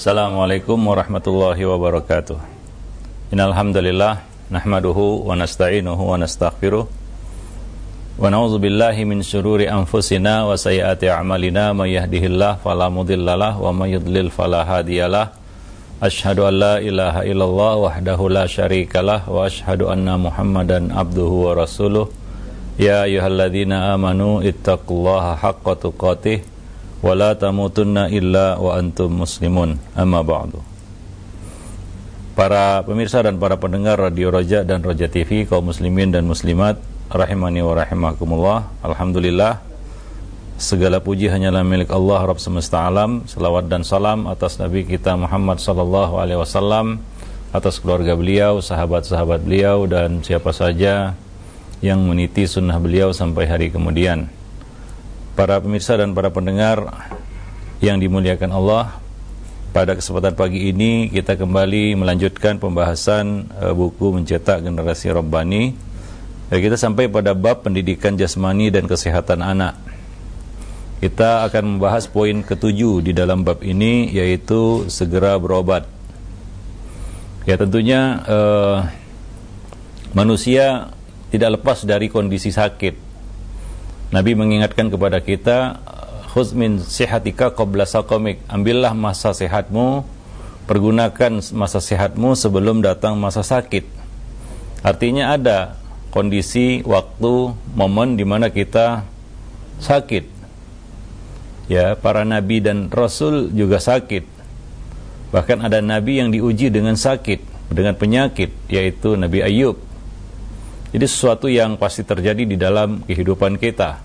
Assalamualaikum warahmatullahi wabarakatuh. Innal hamdalillah nahmaduhu wa nasta'inuhu wa nastaghfiruh wa na'udzu billahi min syururi anfusina wa sayyiati a'malina may yahdihillahu fala mudhillalah wa may yudlil fala hadiyalah. Asyhadu an la ilaha illallah wahdahu la syarikalah wa asyhadu anna Muhammadan abduhu wa rasuluh. Ya ayyuhalladzina amanu ittaqullaha haqqa tuqatih wa la tamutunna illa wa antum muslimun. Amma ba'du. Para pemirsa dan para pendengar Radio Roja dan Roja TV, kaum muslimin dan muslimat rahimani wa rahimakumullah. Alhamdulillah, segala puji hanyalah milik Allah Rabb semesta alam. Selawat dan salam atas Nabi kita Muhammad sallallahu alaihi wasallam, atas keluarga beliau, sahabat-sahabat beliau, dan siapa saja yang meniti sunnah beliau sampai hari kemudian. Para pemirsa dan para pendengar yang dimuliakan Allah, pada kesempatan pagi ini kita kembali melanjutkan pembahasan buku Mencetak Generasi Rabbani. Kita sampai pada bab pendidikan jasmani dan kesehatan anak. Kita akan membahas poin ke-7 di dalam bab ini, yaitu segera berobat. Ya, tentunya manusia tidak lepas dari kondisi sakit. Nabi mengingatkan kepada kita, khudz min sihatika qabla saqamik, ambillah masa sehatmu, pergunakan masa sehatmu sebelum datang masa sakit. Artinya ada kondisi, waktu, momen di mana kita sakit. Ya, para nabi dan rasul juga sakit. Bahkan ada nabi yang diuji dengan sakit, dengan penyakit, yaitu Nabi Ayub. Jadi sesuatu yang pasti terjadi di dalam kehidupan kita.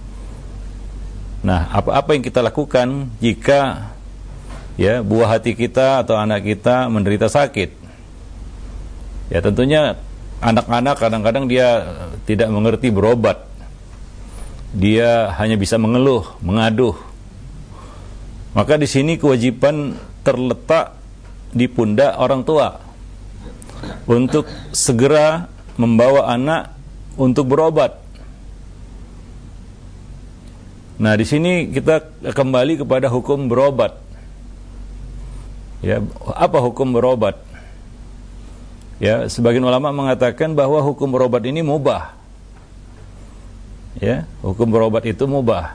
Nah, apa yang kita lakukan jika ya buah hati kita atau anak kita menderita sakit? Ya, tentunya anak-anak kadang-kadang dia tidak mengerti berobat. Dia hanya bisa mengeluh, mengaduh. Maka di sini kewajiban terletak di pundak orang tua untuk segera membawa anak untuk berobat. Nah, di sini kita kembali kepada hukum berobat. Ya, apa hukum berobat? Ya, sebagian ulama mengatakan bahwa hukum berobat ini mubah. Ya, hukum berobat itu mubah.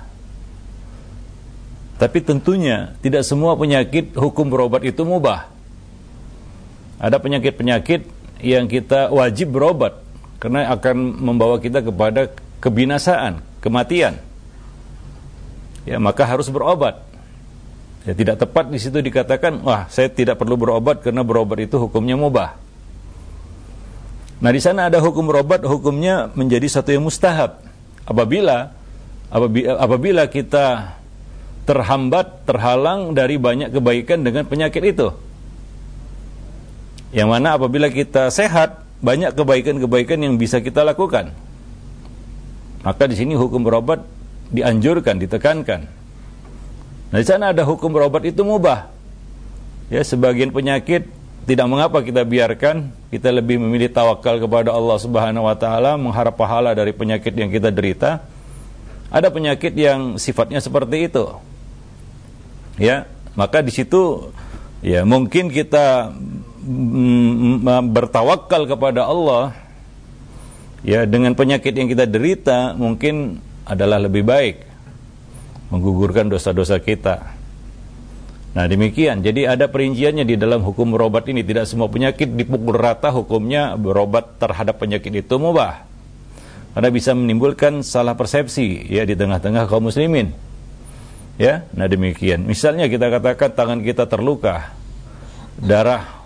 Tapi tentunya tidak semua penyakit hukum berobat itu mubah. Ada penyakit-penyakit yang kita wajib berobat karena akan membawa kita kepada kebinasaan, kematian. Ya, maka harus berobat. Ya, tidak tepat di situ dikatakan, wah, saya tidak perlu berobat karena berobat itu hukumnya mubah. Nah, di sana ada hukum berobat, hukumnya menjadi satu yang mustahab. Apabila kita terhalang dari banyak kebaikan dengan penyakit itu. Yang mana apabila kita sehat, banyak kebaikan-kebaikan yang bisa kita lakukan. Maka di sini hukum berobat dianjurkan, ditekankan. Nah, di sana ada hukum berobat itu mubah. Ya, sebagian penyakit tidak mengapa kita biarkan, kita lebih memilih tawakal kepada Allah Subhanahu wa taala, mengharap pahala dari penyakit yang kita derita. Ada penyakit yang sifatnya seperti itu. Ya, maka di situ ya mungkin kita bertawakal kepada Allah ya dengan penyakit yang kita derita mungkin adalah lebih baik, menggugurkan dosa-dosa kita. Nah, demikian. Jadi ada perinciannya di dalam hukum berobat ini. Tidak semua penyakit dipukul rata hukumnya berobat terhadap penyakit itu mubah, karena bisa menimbulkan salah persepsi ya di tengah-tengah kaum muslimin. Ya, nah demikian. Misalnya kita katakan tangan kita terluka, darah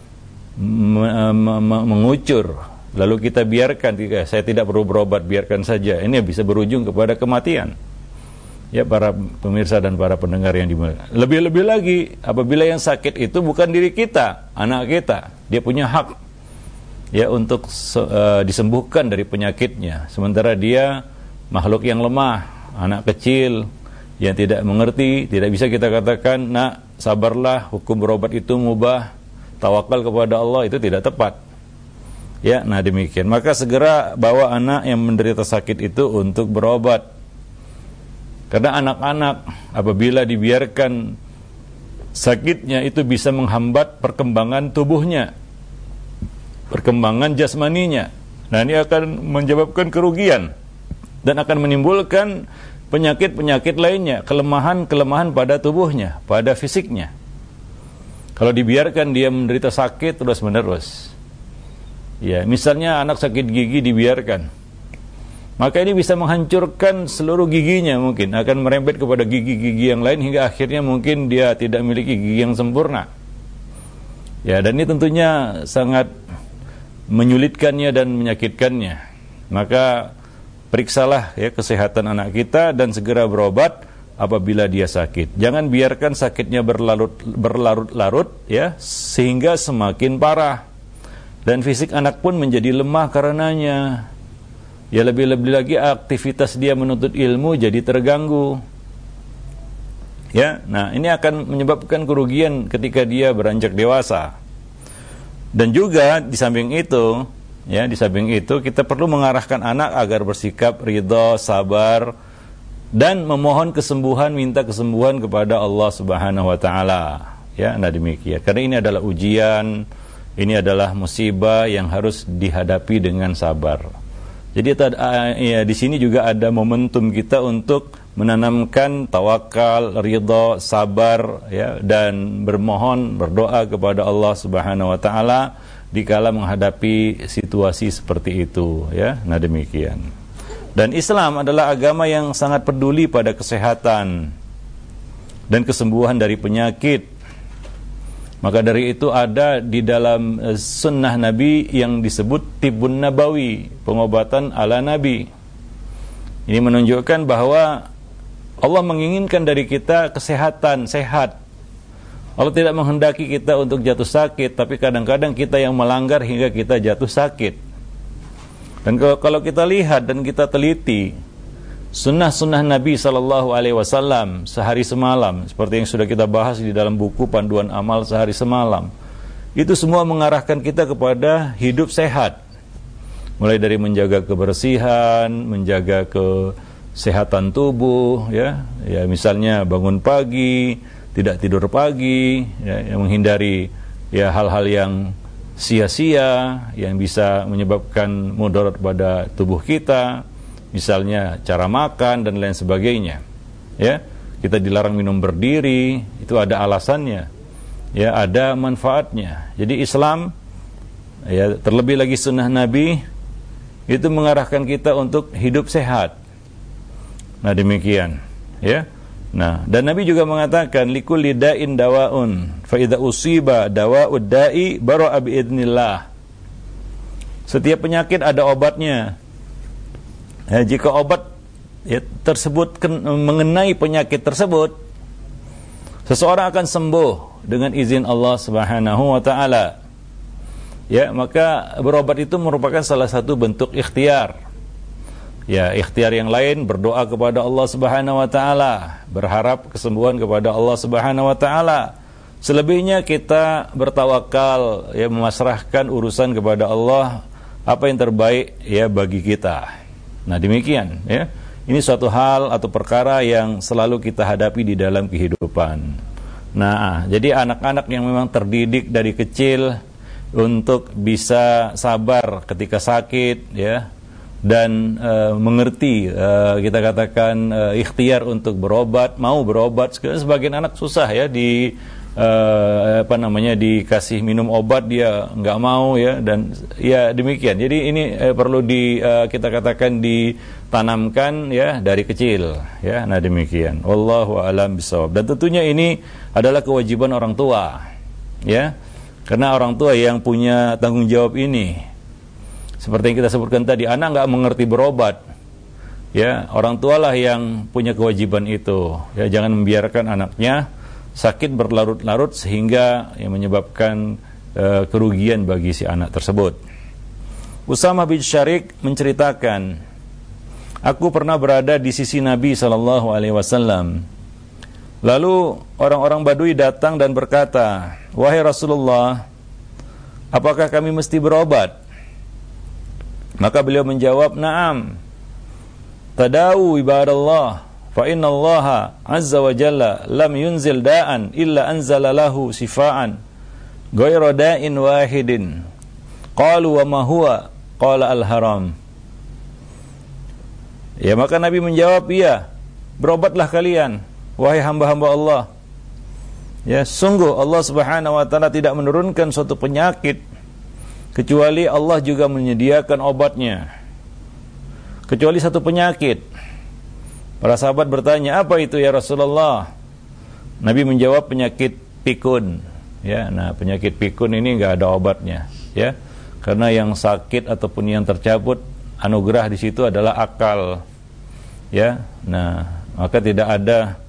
mengucur, lalu kita biarkan, saya tidak perlu berobat, biarkan saja. Ini bisa berujung kepada kematian. Ya, para pemirsa dan para pendengar yang dimuliakan. Lebih-lebih lagi apabila yang sakit itu bukan diri kita, anak kita, dia punya hak ya untuk disembuhkan dari penyakitnya. Sementara dia makhluk yang lemah, anak kecil yang tidak mengerti, tidak bisa kita katakan, nak, sabarlah, hukum berobat itu mubah, tawakal kepada Allah, itu tidak tepat. Ya, nah demikian. Maka segera bawa anak yang menderita sakit itu untuk berobat. Karena anak-anak apabila dibiarkan sakitnya itu bisa menghambat perkembangan tubuhnya, perkembangan jasmaninya. Nah, ini akan menyebabkan kerugian dan akan menimbulkan penyakit-penyakit lainnya, kelemahan-kelemahan pada tubuhnya, pada fisiknya. Kalau dibiarkan dia menderita sakit terus-menerus. Ya, misalnya anak sakit gigi dibiarkan, maka ini bisa menghancurkan seluruh giginya, mungkin akan merembet kepada gigi-gigi yang lain hingga akhirnya mungkin dia tidak memiliki gigi yang sempurna. Ya, dan ini tentunya sangat menyulitkannya dan menyakitkannya. Maka periksalah ya kesehatan anak kita dan segera berobat apabila dia sakit. Jangan biarkan sakitnya berlarut-larut ya sehingga semakin parah. Dan fisik anak pun menjadi lemah karenanya. Ya, lebih-lebih lagi aktivitas dia menuntut ilmu jadi terganggu. Ya, nah ini akan menyebabkan kerugian ketika dia beranjak dewasa. Dan juga di samping itu, ya, di samping itu kita perlu mengarahkan anak agar bersikap ridha, sabar dan memohon kesembuhan, minta kesembuhan kepada Allah Subhanahu wa taala. Ya, nah demikian. Karena ini adalah ujian, ini adalah musibah yang harus dihadapi dengan sabar. Jadi ya, di sini juga ada momentum kita untuk menanamkan tawakal, ridha, sabar ya, dan berdoa kepada Allah Subhanahu wa taala dikala menghadapi situasi seperti itu ya. Nah demikian. Dan Islam adalah agama yang sangat peduli pada kesehatan dan kesembuhan dari penyakit. Maka dari itu ada di dalam sunnah Nabi yang disebut Tibbun Nabawi, pengobatan ala Nabi. Ini menunjukkan bahwa Allah menginginkan dari kita kesehatan, sehat. Allah tidak menghendaki kita untuk jatuh sakit, tapi kadang-kadang kita yang melanggar hingga kita jatuh sakit. Dan kalau kita lihat dan kita teliti sunnah-sunnah Nabi SAW sehari semalam, seperti yang sudah kita bahas di dalam buku Panduan Amal Sehari Semalam, itu semua mengarahkan kita kepada hidup sehat. Mulai dari menjaga kebersihan, menjaga kesehatan tubuh, ya misalnya bangun pagi, tidak tidur pagi, ya, yang menghindari ya hal-hal yang sia-sia yang bisa menyebabkan mudarat pada tubuh kita, misalnya cara makan dan lain sebagainya. Ya, kita dilarang minum berdiri, itu ada alasannya. Ya, ada manfaatnya. Jadi Islam ya, terlebih lagi sunnah Nabi itu mengarahkan kita untuk hidup sehat. Nah, demikian, ya. Nah, dan Nabi juga mengatakan likulli da'in dawaun fa idza usiba dawa'ud da'i bara'a bi idznillah. Setiap penyakit ada obatnya. Ya, jika obat ya, tersebut mengenai penyakit tersebut, seseorang akan sembuh dengan izin Allah Subhanahu wa taala. Ya, maka berobat itu merupakan salah satu bentuk ikhtiar. Ya, ikhtiar yang lain berdoa kepada Allah Subhanahu wa taala, berharap kesembuhan kepada Allah Subhanahu wa taala. Selebihnya kita bertawakal, ya, memasrahkan urusan kepada Allah, apa yang terbaik ya bagi kita. Nah, demikian ya. Ini suatu hal atau perkara yang selalu kita hadapi di dalam kehidupan. Nah, jadi anak-anak yang memang terdidik dari kecil untuk bisa sabar ketika sakit ya, dan mengerti kita katakan ikhtiar untuk berobat, mau berobat. Sebagian anak susah ya dikasih minum obat dia nggak mau ya, dan ya demikian. Jadi ini perlu kita katakan ditanamkan ya dari kecil ya. Nah demikian. Wallahu a'lam bishawab. Dan tentunya ini adalah kewajiban orang tua ya, karena orang tua yang punya tanggung jawab ini. Seperti yang kita sebutkan tadi, anak nggak mengerti berobat, ya orang tualah yang punya kewajiban itu. Ya, jangan membiarkan anaknya sakit berlarut-larut sehingga yang menyebabkan kerugian bagi si anak tersebut. Usamah bin Syarik menceritakan, aku pernah berada di sisi Nabi SAW. Lalu orang-orang Badui datang dan berkata, wahai Rasulullah, apakah kami mesti berobat? Maka beliau menjawab, na'am, tadawu ibadallah, fa innallaha azza wa jalla lam yunzil da'an illa anzala lahu sifaan ghayra da'in wahidin. Qalu wa ma huwa? Qala al-haram. Ya, maka Nabi menjawab, iya, berobatlah kalian wahai hamba-hamba Allah. Ya, sungguh Allah Subhanahu wa taala tidak menurunkan suatu penyakit kecuali Allah juga menyediakan obatnya. Kecuali satu penyakit. Para sahabat bertanya, apa itu ya Rasulullah? Nabi menjawab, penyakit pikun. Ya, nah penyakit pikun ini enggak ada obatnya, ya. Karena yang sakit ataupun yang tercabut, anugerah di situ adalah akal. Ya. Nah, maka tidak ada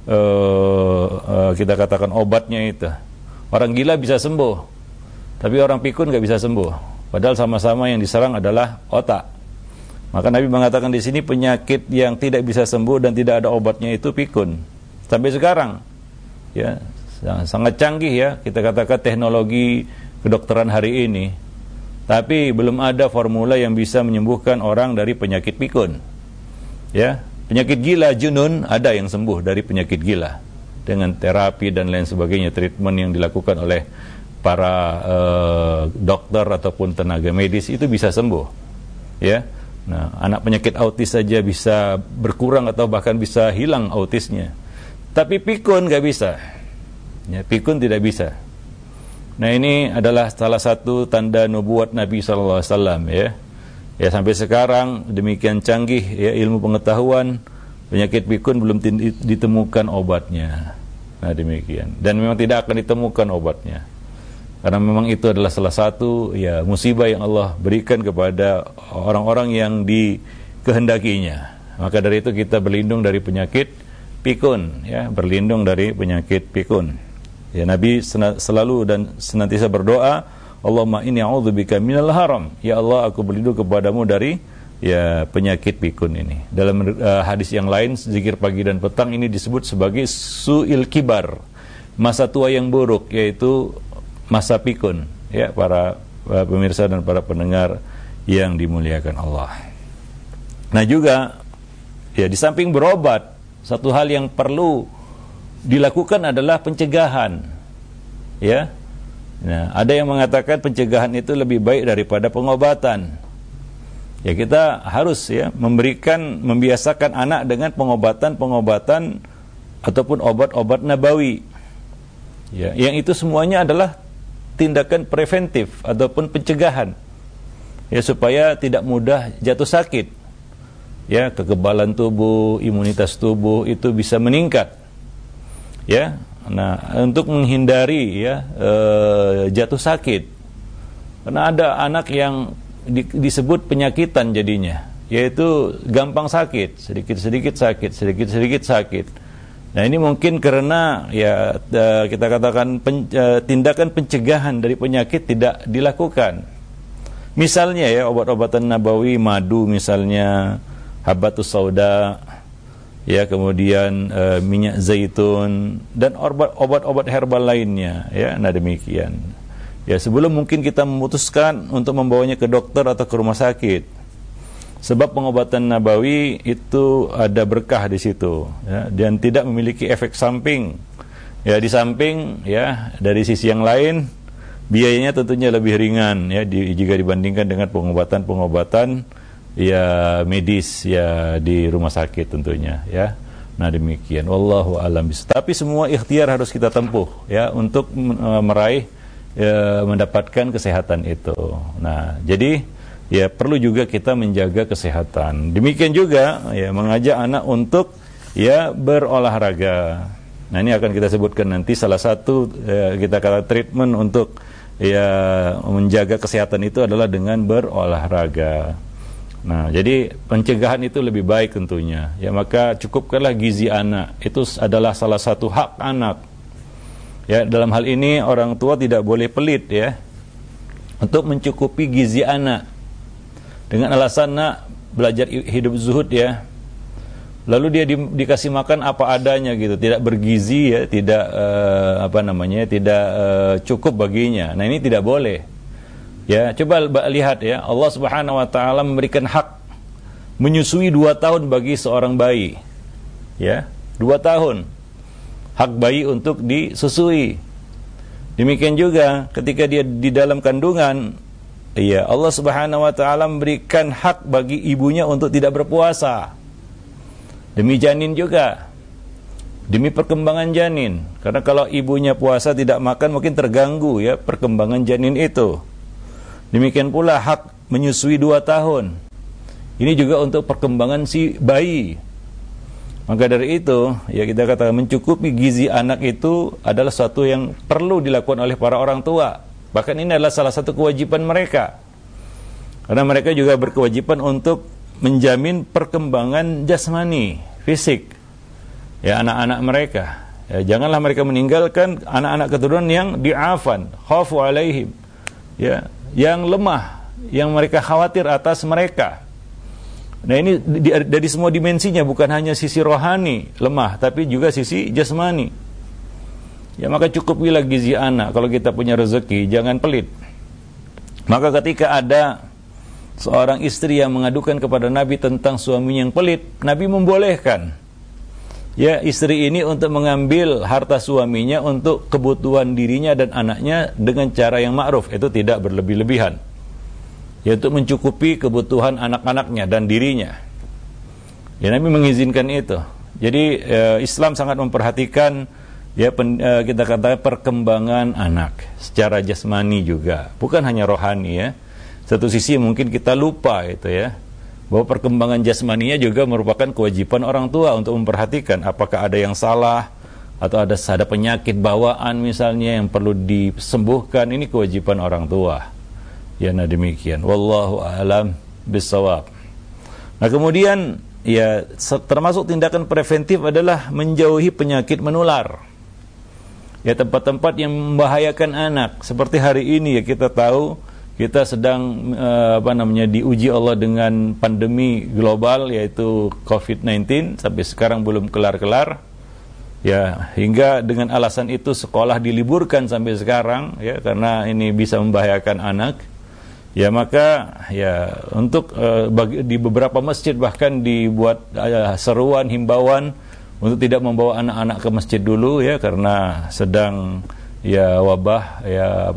kita katakan obatnya itu. Orang gila bisa sembuh, tapi orang pikun enggak bisa sembuh. Padahal sama-sama yang diserang adalah otak. Maka Nabi mengatakan di sini penyakit yang tidak bisa sembuh dan tidak ada obatnya itu pikun. Sampai sekarang, ya, sangat canggih ya kita katakan teknologi kedokteran hari ini. Tapi belum ada formula yang bisa menyembuhkan orang dari penyakit pikun. Ya, penyakit gila, junun, ada yang sembuh dari penyakit gila dengan terapi dan lain sebagainya, treatment yang dilakukan oleh para dokter ataupun tenaga medis itu bisa sembuh. Ya. Nah, anak penyakit autis saja bisa berkurang atau bahkan bisa hilang autisnya. Tapi pikun nggak bisa. Ya, pikun tidak bisa. Nah, ini adalah salah satu tanda nubuat Nabi SAW, ya. Ya, sampai sekarang demikian canggih ya ilmu pengetahuan, penyakit pikun belum ditemukan obatnya. Nah, demikian. Dan memang tidak akan ditemukan obatnya. Karena memang itu adalah salah satu ya musibah yang Allah berikan kepada orang-orang yang dikehendakinya. Maka dari itu kita berlindung dari penyakit pikun, ya, berlindung dari penyakit pikun. Ya, Nabi selalu dan senantiasa berdoa, Allahumma inni a'udzubika minal haram. Ya Allah, aku berlindung kepadamu dari ya penyakit pikun ini. Dalam hadis yang lain, zikir pagi dan petang ini disebut sebagai su'il kibar, masa tua yang buruk, yaitu masa pikun, ya, para pemirsa dan para pendengar yang dimuliakan Allah. Nah, juga ya di samping berobat, satu hal yang perlu dilakukan adalah pencegahan. Ya. Nah, ada yang mengatakan pencegahan itu lebih baik daripada pengobatan. Ya, kita harus ya membiasakan anak dengan pengobatan ataupun obat-obat nabawi. Ya, yang itu semuanya adalah tindakan preventif ataupun pencegahan, ya, supaya tidak mudah jatuh sakit. Ya, kekebalan tubuh, imunitas tubuh itu bisa meningkat. Ya, nah untuk menghindari ya jatuh sakit. Karena ada anak yang disebut penyakitan jadinya, yaitu gampang sakit, sedikit-sedikit sakit, sedikit-sedikit sakit. Nah, ini mungkin karena ya kita katakan tindakan pencegahan dari penyakit tidak dilakukan. Misalnya ya obat-obatan nabawi, madu misalnya, habatus sauda, ya, kemudian minyak zaitun dan obat-obat herbal lainnya, ya. Nah, demikian. Ya, sebelum mungkin kita memutuskan untuk membawanya ke dokter atau ke rumah sakit. Sebab pengobatan nabawi itu ada berkah di situ, ya, dan tidak memiliki efek samping. Ya, di samping ya dari sisi yang lain biayanya tentunya lebih ringan ya jika dibandingkan dengan pengobatan ya medis ya di rumah sakit tentunya, ya. Nah, demikian. Wallahu a'lam bishawab. Tapi semua ikhtiar harus kita tempuh ya untuk meraih mendapatkan kesehatan itu. Nah, jadi ya perlu juga kita menjaga kesehatan. Demikian juga ya mengajak anak untuk ya berolahraga. Nah, ini akan kita sebutkan nanti salah satu kita kata treatment untuk ya menjaga kesehatan itu adalah dengan berolahraga. Nah, jadi pencegahan itu lebih baik tentunya. Ya, maka cukupkanlah gizi anak. Itu adalah salah satu hak anak. Ya, dalam hal ini orang tua tidak boleh pelit ya untuk mencukupi gizi anak. Dengan alasan nak belajar hidup zuhud ya, lalu dia dikasih makan apa adanya gitu, tidak bergizi ya, tidak tidak cukup baginya. Nah, ini tidak boleh. Ya, coba lihat ya, Allah Subhanahu wa taala memberikan hak menyusui 2 tahun bagi seorang bayi. ya, 2 tahun hak bayi untuk disusui. Demikian juga ketika dia di dalam kandungan, ya, Allah Subhanahu wa taala memberikan hak bagi ibunya untuk tidak berpuasa. Demi janin juga, demi perkembangan janin. Karena kalau ibunya puasa tidak makan, mungkin terganggu ya perkembangan janin itu. Demikian pula hak menyusui 2 tahun. Ini juga untuk perkembangan si bayi. Maka dari itu, ya kita katakan mencukupi gizi anak itu adalah sesuatu yang perlu dilakukan oleh para orang tua. Bahkan ini adalah salah satu kewajiban mereka. Karena mereka juga berkewajiban untuk menjamin perkembangan jasmani, fisik, ya, anak-anak mereka. Ya, janganlah mereka meninggalkan anak-anak keturunan yang di'afan, khafu alaihim, ya, yang lemah, yang mereka khawatir atas mereka. Nah, ini dari semua dimensinya, bukan hanya sisi rohani lemah, tapi juga sisi jasmani. Ya, maka cukupilah gizi anak. Kalau kita punya rezeki, jangan pelit. Maka ketika ada seorang istri yang mengadukan kepada Nabi tentang suaminya yang pelit, Nabi membolehkan, ya, istri ini untuk mengambil harta suaminya untuk kebutuhan dirinya dan anaknya dengan cara yang ma'ruf, itu tidak berlebih-lebihan, ya, untuk mencukupi kebutuhan anak-anaknya dan dirinya. Ya, Nabi mengizinkan itu. Jadi Islam sangat memperhatikan, ya, kita katakan perkembangan anak secara jasmani juga, bukan hanya rohani, ya. Satu sisi mungkin kita lupa itu, ya, bahwa perkembangan jasmaninya juga merupakan kewajiban orang tua untuk memperhatikan apakah ada yang salah atau ada penyakit bawaan misalnya yang perlu disembuhkan. Ini kewajiban orang tua. Ya, nah demikian. Wallahu a'lam bissawab. Nah, kemudian, ya, termasuk tindakan preventif adalah menjauhi penyakit menular. Ya, tempat-tempat yang membahayakan anak. Seperti hari ini, ya, kita tahu kita sedang diuji Allah dengan pandemi global, yaitu COVID-19, sampai sekarang belum kelar-kelar. Ya, hingga dengan alasan itu sekolah diliburkan sampai sekarang, ya, karena ini bisa membahayakan anak. Ya, maka, ya, untuk di beberapa masjid bahkan dibuat seruan, himbauan untuk tidak membawa anak-anak ke masjid dulu, ya, karena sedang, ya, wabah, ya,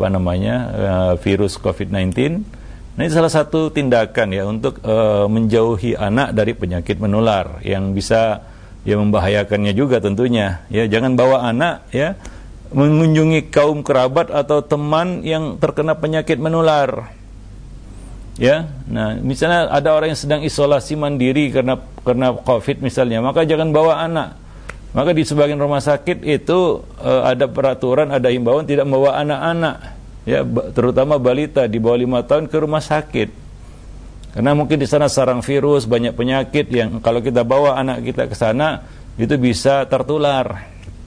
virus COVID-19. Nah, ini salah satu tindakan, ya, untuk menjauhi anak dari penyakit menular yang bisa, ya, membahayakannya juga tentunya. Ya, jangan bawa anak, ya, mengunjungi kaum kerabat atau teman yang terkena penyakit menular. Ya, nah, misalnya ada orang yang sedang isolasi mandiri karena COVID misalnya, maka jangan bawa anak. Maka di sebagian rumah sakit itu ada peraturan, ada himbauan tidak membawa anak-anak, ya, terutama balita di bawah 5 tahun ke rumah sakit. Karena mungkin di sana sarang virus, banyak penyakit yang kalau kita bawa anak kita ke sana itu bisa tertular.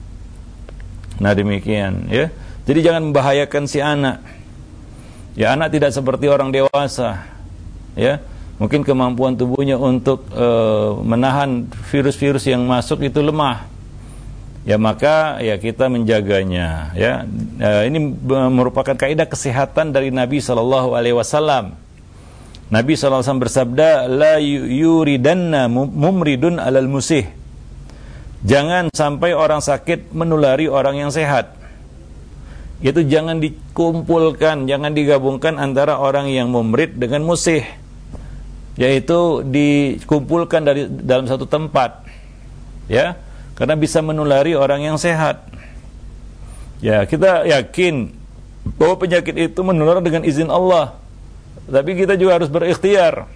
Nah, demikian, ya. Jadi jangan membahayakan si anak. Ya, anak tidak seperti orang dewasa, ya. Mungkin kemampuan tubuhnya untuk menahan virus-virus yang masuk itu lemah. Ya, maka, ya, kita menjaganya, ya. Ini merupakan kaidah kesehatan dari Nabi SAW. Nabi SAW bersabda, la yuridanna mumridun alal musih. Jangan sampai orang sakit menulari orang yang sehat. Itu jangan dikumpulkan, jangan digabungkan antara orang yang mumrid dengan musih, yaitu dikumpulkan dalam satu tempat, ya, karena bisa menulari orang yang sehat. Ya, kita yakin bahwa penyakit itu menular dengan izin Allah, tapi kita juga harus berikhtiar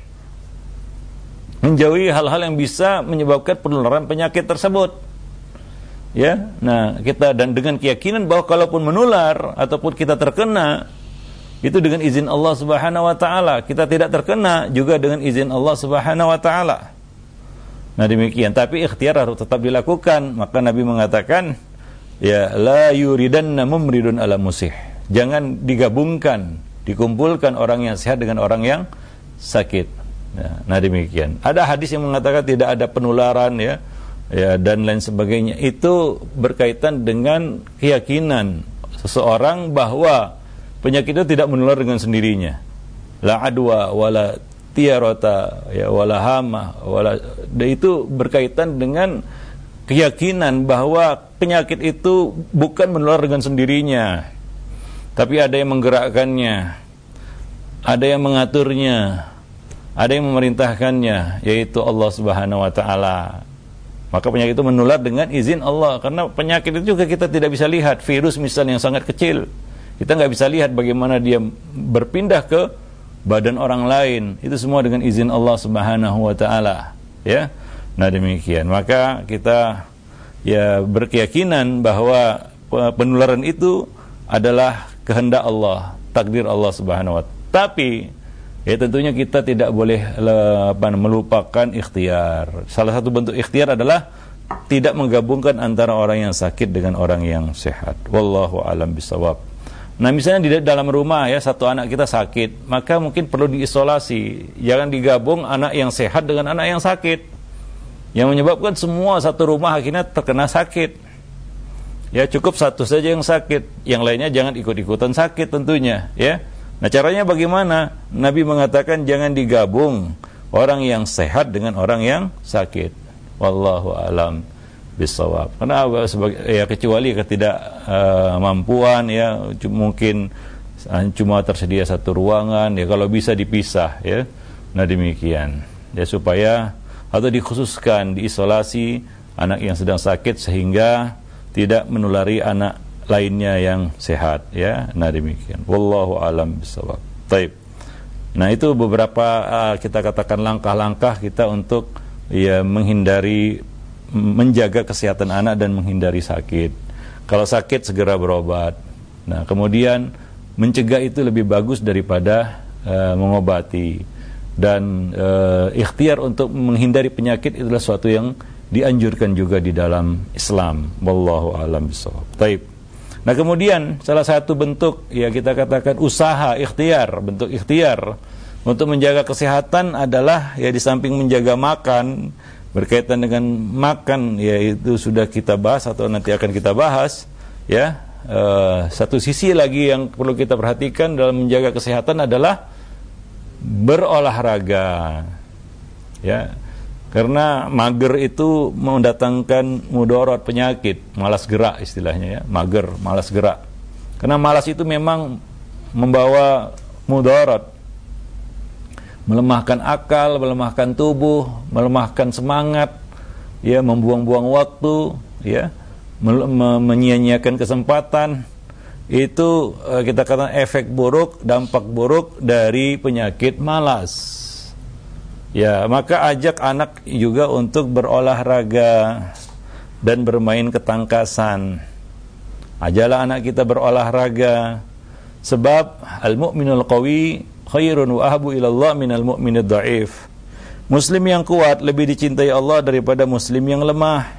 menjauhi hal-hal yang bisa menyebabkan penularan penyakit tersebut. Ya, nah, kita dan dengan keyakinan bahwa kalaupun menular ataupun kita terkena, itu dengan izin Allah Subhanahu wa taala. Kita tidak terkena juga dengan izin Allah Subhanahu wa taala. Nah, demikian, tapi ikhtiar harus tetap dilakukan. Maka Nabi mengatakan, ya, la yuridanna mumridun ala musih. Jangan digabungkan, dikumpulkan orang yang sehat dengan orang yang sakit. Ya, nah, demikian. Ada hadis yang mengatakan tidak ada penularan, ya, dan lain sebagainya. Itu berkaitan dengan keyakinan seseorang bahwa penyakit itu tidak menular dengan sendirinya. La adwa wala tiarata, ya, wala hama wala, itu berkaitan dengan keyakinan bahwa penyakit itu bukan menular dengan sendirinya, tapi ada yang menggerakkannya, ada yang mengaturnya, ada yang memerintahkannya, yaitu Allah Subhanahu wa taala. Maka penyakit itu menular dengan izin Allah, karena penyakit itu juga kita tidak bisa lihat. Virus misalnya yang sangat kecil, kita nggak bisa lihat bagaimana dia berpindah ke badan orang lain. Itu semua dengan izin Allah Subhanahu wa taala, ya. Nah, demikian. Maka kita ya berkeyakinan bahwa penularan itu adalah kehendak Allah, takdir Allah Subhanahu wa taala. Tapi ya tentunya kita tidak boleh melupakan ikhtiar. Salah satu bentuk ikhtiar adalah tidak menggabungkan antara orang yang sakit dengan orang yang sehat. Wallahu a'lam bishawab. Nah, misalnya di dalam rumah ya, satu anak kita sakit, maka mungkin perlu diisolasi. Jangan digabung anak yang sehat dengan anak yang sakit, yang menyebabkan semua satu rumah akhirnya terkena sakit. Ya, cukup satu saja yang sakit, yang lainnya jangan ikut-ikutan sakit tentunya, ya. Nah, caranya bagaimana? Nabi mengatakan jangan digabung orang yang sehat dengan orang yang sakit. Wallahu a'lam bishawab. Karena ya kecuali ketidakmampuan ya, mungkin cuma tersedia satu ruangan ya, kalau bisa dipisah ya. Nah, demikian. Ya, supaya atau dikhususkan diisolasi anak yang sedang sakit sehingga tidak menulari anak lainnya yang sehat ya. Nah, demikian. Wallahu a'lam bishawab. Baik. Nah, itu beberapa kita katakan langkah-langkah kita untuk ya menghindari, menjaga kesehatan anak dan menghindari sakit. Kalau sakit segera berobat. Nah, kemudian mencegah itu lebih bagus daripada mengobati. Dan ikhtiar untuk menghindari penyakit itulah suatu yang dianjurkan juga di dalam Islam. Wallahu a'lam bishawab. Baik. Nah, kemudian salah satu bentuk ya kita katakan usaha ikhtiar, bentuk ikhtiar untuk menjaga kesehatan adalah ya di samping menjaga makan, berkaitan dengan makan ya itu sudah kita bahas atau nanti akan kita bahas ya. Satu sisi lagi yang perlu kita perhatikan dalam menjaga kesehatan adalah berolahraga. Ya. Karena mager itu mendatangkan mudarat, penyakit, malas gerak istilahnya ya, mager, malas gerak. Karena malas itu memang membawa mudarat, melemahkan akal, melemahkan tubuh, melemahkan semangat, ya, membuang-buang waktu, ya, menyia-nyiakan kesempatan. Itu kita katakan efek buruk, dampak buruk dari penyakit malas. Ya, maka ajak anak juga untuk berolahraga dan bermain ketangkasan. Ajalah anak kita berolahraga, sebab al-mu'minul qawi khairun wa ahabu ilallah minal mu'minid dha'if. Muslim yang kuat lebih dicintai Allah daripada muslim yang lemah.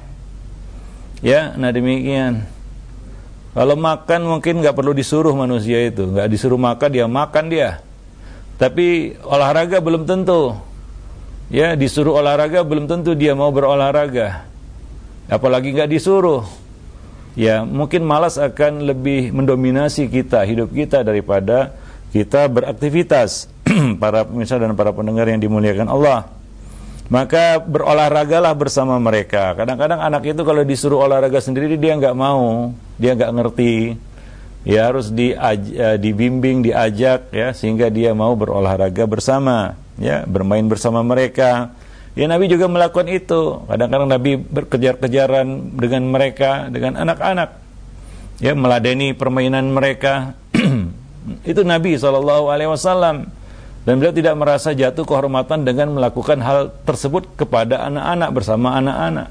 Ya, nah demikian. Kalau makan mungkin nggak perlu disuruh manusia itu, nggak disuruh makan dia. Tapi olahraga belum tentu. Ya, disuruh olahraga belum tentu dia mau berolahraga. Apalagi nggak disuruh. Ya, mungkin malas akan lebih mendominasi hidup kita daripada kita beraktivitas. Para pemirsa dan para pendengar yang dimuliakan Allah. Maka berolahragalah bersama mereka. Kadang-kadang anak itu kalau disuruh olahraga sendiri dia nggak mau, dia nggak ngerti. Ya, harus dibimbing, diajak ya, sehingga dia mau berolahraga bersama. Ya, bermain bersama mereka. Ya, Nabi juga melakukan itu. Kadang-kadang Nabi berkejar-kejaran dengan mereka, dengan anak-anak. Ya, meladeni permainan mereka. Itu Nabi SAW. Dan beliau tidak merasa jatuh kehormatan dengan melakukan hal tersebut kepada anak-anak, bersama anak-anak.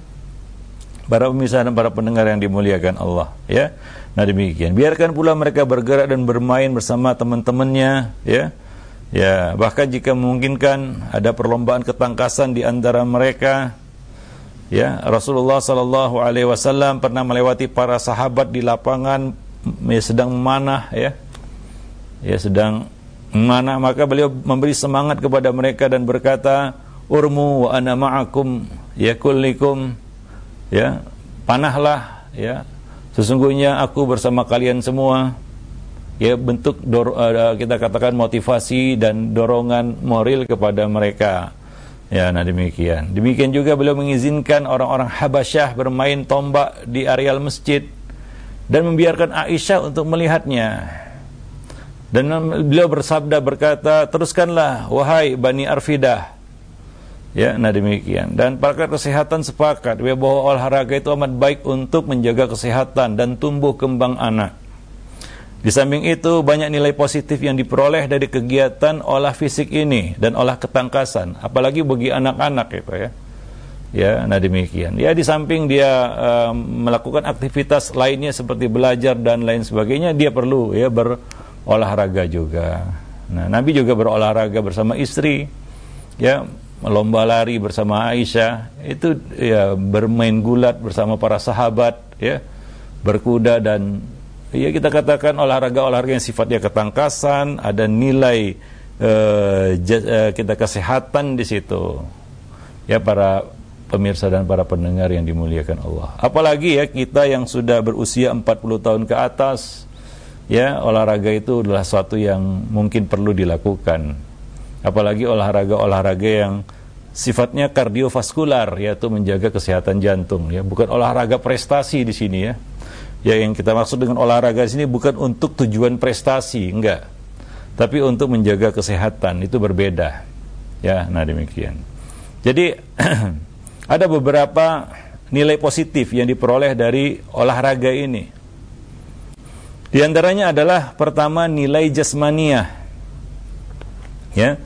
Para pemirsa dan para pendengar yang dimuliakan Allah. Ya, nah demikian. Biarkan pula mereka bergerak dan bermain bersama teman-temannya. Ya. Ya, bahkan jika memungkinkan ada perlombaan ketangkasan di antara mereka. Ya, Rasulullah SAW pernah melewati para sahabat di lapangan sedang memanah ya. Ya, sedang memanah, maka beliau memberi semangat kepada mereka dan berkata, "Urmu wa ana ma'akum yakullikum." Ya, panahlah ya. Sesungguhnya aku bersama kalian semua. Ya, bentuk kita katakan motivasi dan dorongan moral kepada mereka. Ya, nah demikian. Demikian juga beliau mengizinkan orang-orang Habasyah bermain tombak di areal masjid dan membiarkan Aisyah untuk melihatnya. Dan beliau bersabda berkata, teruskanlah wahai Bani Arfidah. Ya, nah demikian. Dan pakar kesehatan sepakat bahwa olahraga itu amat baik untuk menjaga kesehatan dan tumbuh kembang anak. Di samping itu banyak nilai positif yang diperoleh dari kegiatan olah fisik ini dan olah ketangkasan, apalagi bagi anak-anak itu ya. Ya, nah demikian. Ya, di samping dia melakukan aktivitas lainnya seperti belajar dan lain sebagainya, dia perlu ya berolahraga juga. Nah, Nabi juga berolahraga bersama istri, ya, lomba lari bersama Aisyah, itu ya bermain gulat bersama para sahabat, ya, berkuda dan ya kita katakan olahraga-olahraga yang sifatnya ketangkasan, ada nilai kita kesehatan di situ. Ya, para pemirsa dan para pendengar yang dimuliakan Allah. Apalagi ya kita yang sudah berusia 40 tahun ke atas, ya olahraga itu adalah sesuatu yang mungkin perlu dilakukan. Apalagi olahraga-olahraga yang sifatnya kardiovaskular, yaitu menjaga kesehatan jantung. Ya, bukan olahraga prestasi di sini ya. Ya, yang kita maksud dengan olahraga di sini bukan untuk tujuan prestasi, enggak. Tapi untuk menjaga kesehatan, itu berbeda. Ya, nah demikian. Jadi ada beberapa nilai positif yang diperoleh dari olahraga ini. Di antaranya adalah pertama nilai jasmaniah. Ya.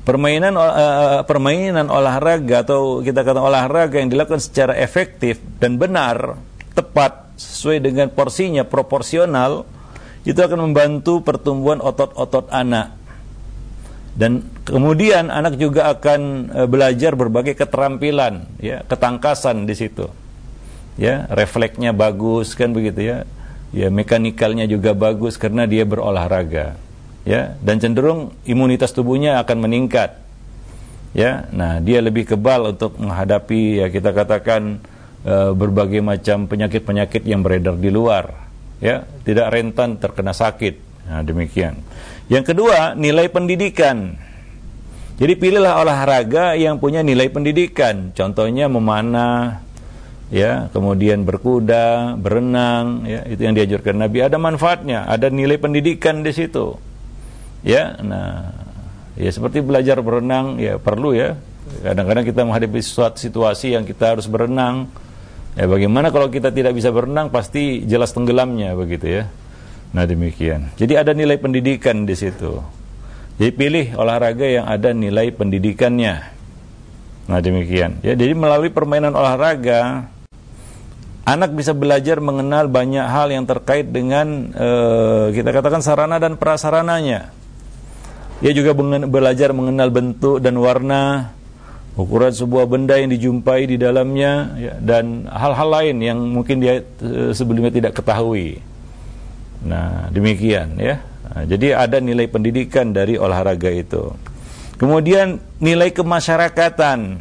Permainan olahraga atau kita katakan olahraga yang dilakukan secara efektif dan benar, tepat, sesuai dengan porsinya, proporsional, itu akan membantu pertumbuhan otot-otot anak. Dan kemudian anak juga akan belajar berbagai keterampilan, ya, ketangkasan di situ. Ya, refleksnya bagus kan begitu ya. Ya, mekanikalnya juga bagus karena dia berolahraga. Ya, dan cenderung imunitas tubuhnya akan meningkat. Ya, nah dia lebih kebal untuk menghadapi ya kita katakan berbagai macam penyakit-penyakit yang beredar di luar, ya, tidak rentan terkena sakit. Nah, demikian. Yang kedua, nilai pendidikan. Jadi pilihlah olahraga yang punya nilai pendidikan. Contohnya memanah, ya, kemudian berkuda, berenang, ya, itu yang dianjurkan Nabi. Ada manfaatnya, ada nilai pendidikan di situ. Ya, nah, ya seperti belajar berenang, ya perlu ya. Kadang-kadang kita menghadapi suatu situasi yang kita harus berenang. Ya, bagaimana kalau kita tidak bisa berenang, pasti jelas tenggelamnya begitu ya. Nah, demikian. Jadi ada nilai pendidikan di situ. Jadi pilih olahraga yang ada nilai pendidikannya. Nah, demikian. Ya, jadi melalui permainan olahraga, anak bisa belajar mengenal banyak hal yang terkait dengan kita katakan sarana dan prasarananya. Dia juga belajar mengenal bentuk dan warna, ukuran sebuah benda yang dijumpai di dalamnya, ya, dan hal-hal lain yang mungkin dia sebelumnya tidak ketahui. Nah, demikian ya. Nah, jadi ada nilai pendidikan dari olahraga itu. Kemudian nilai kemasyarakatan.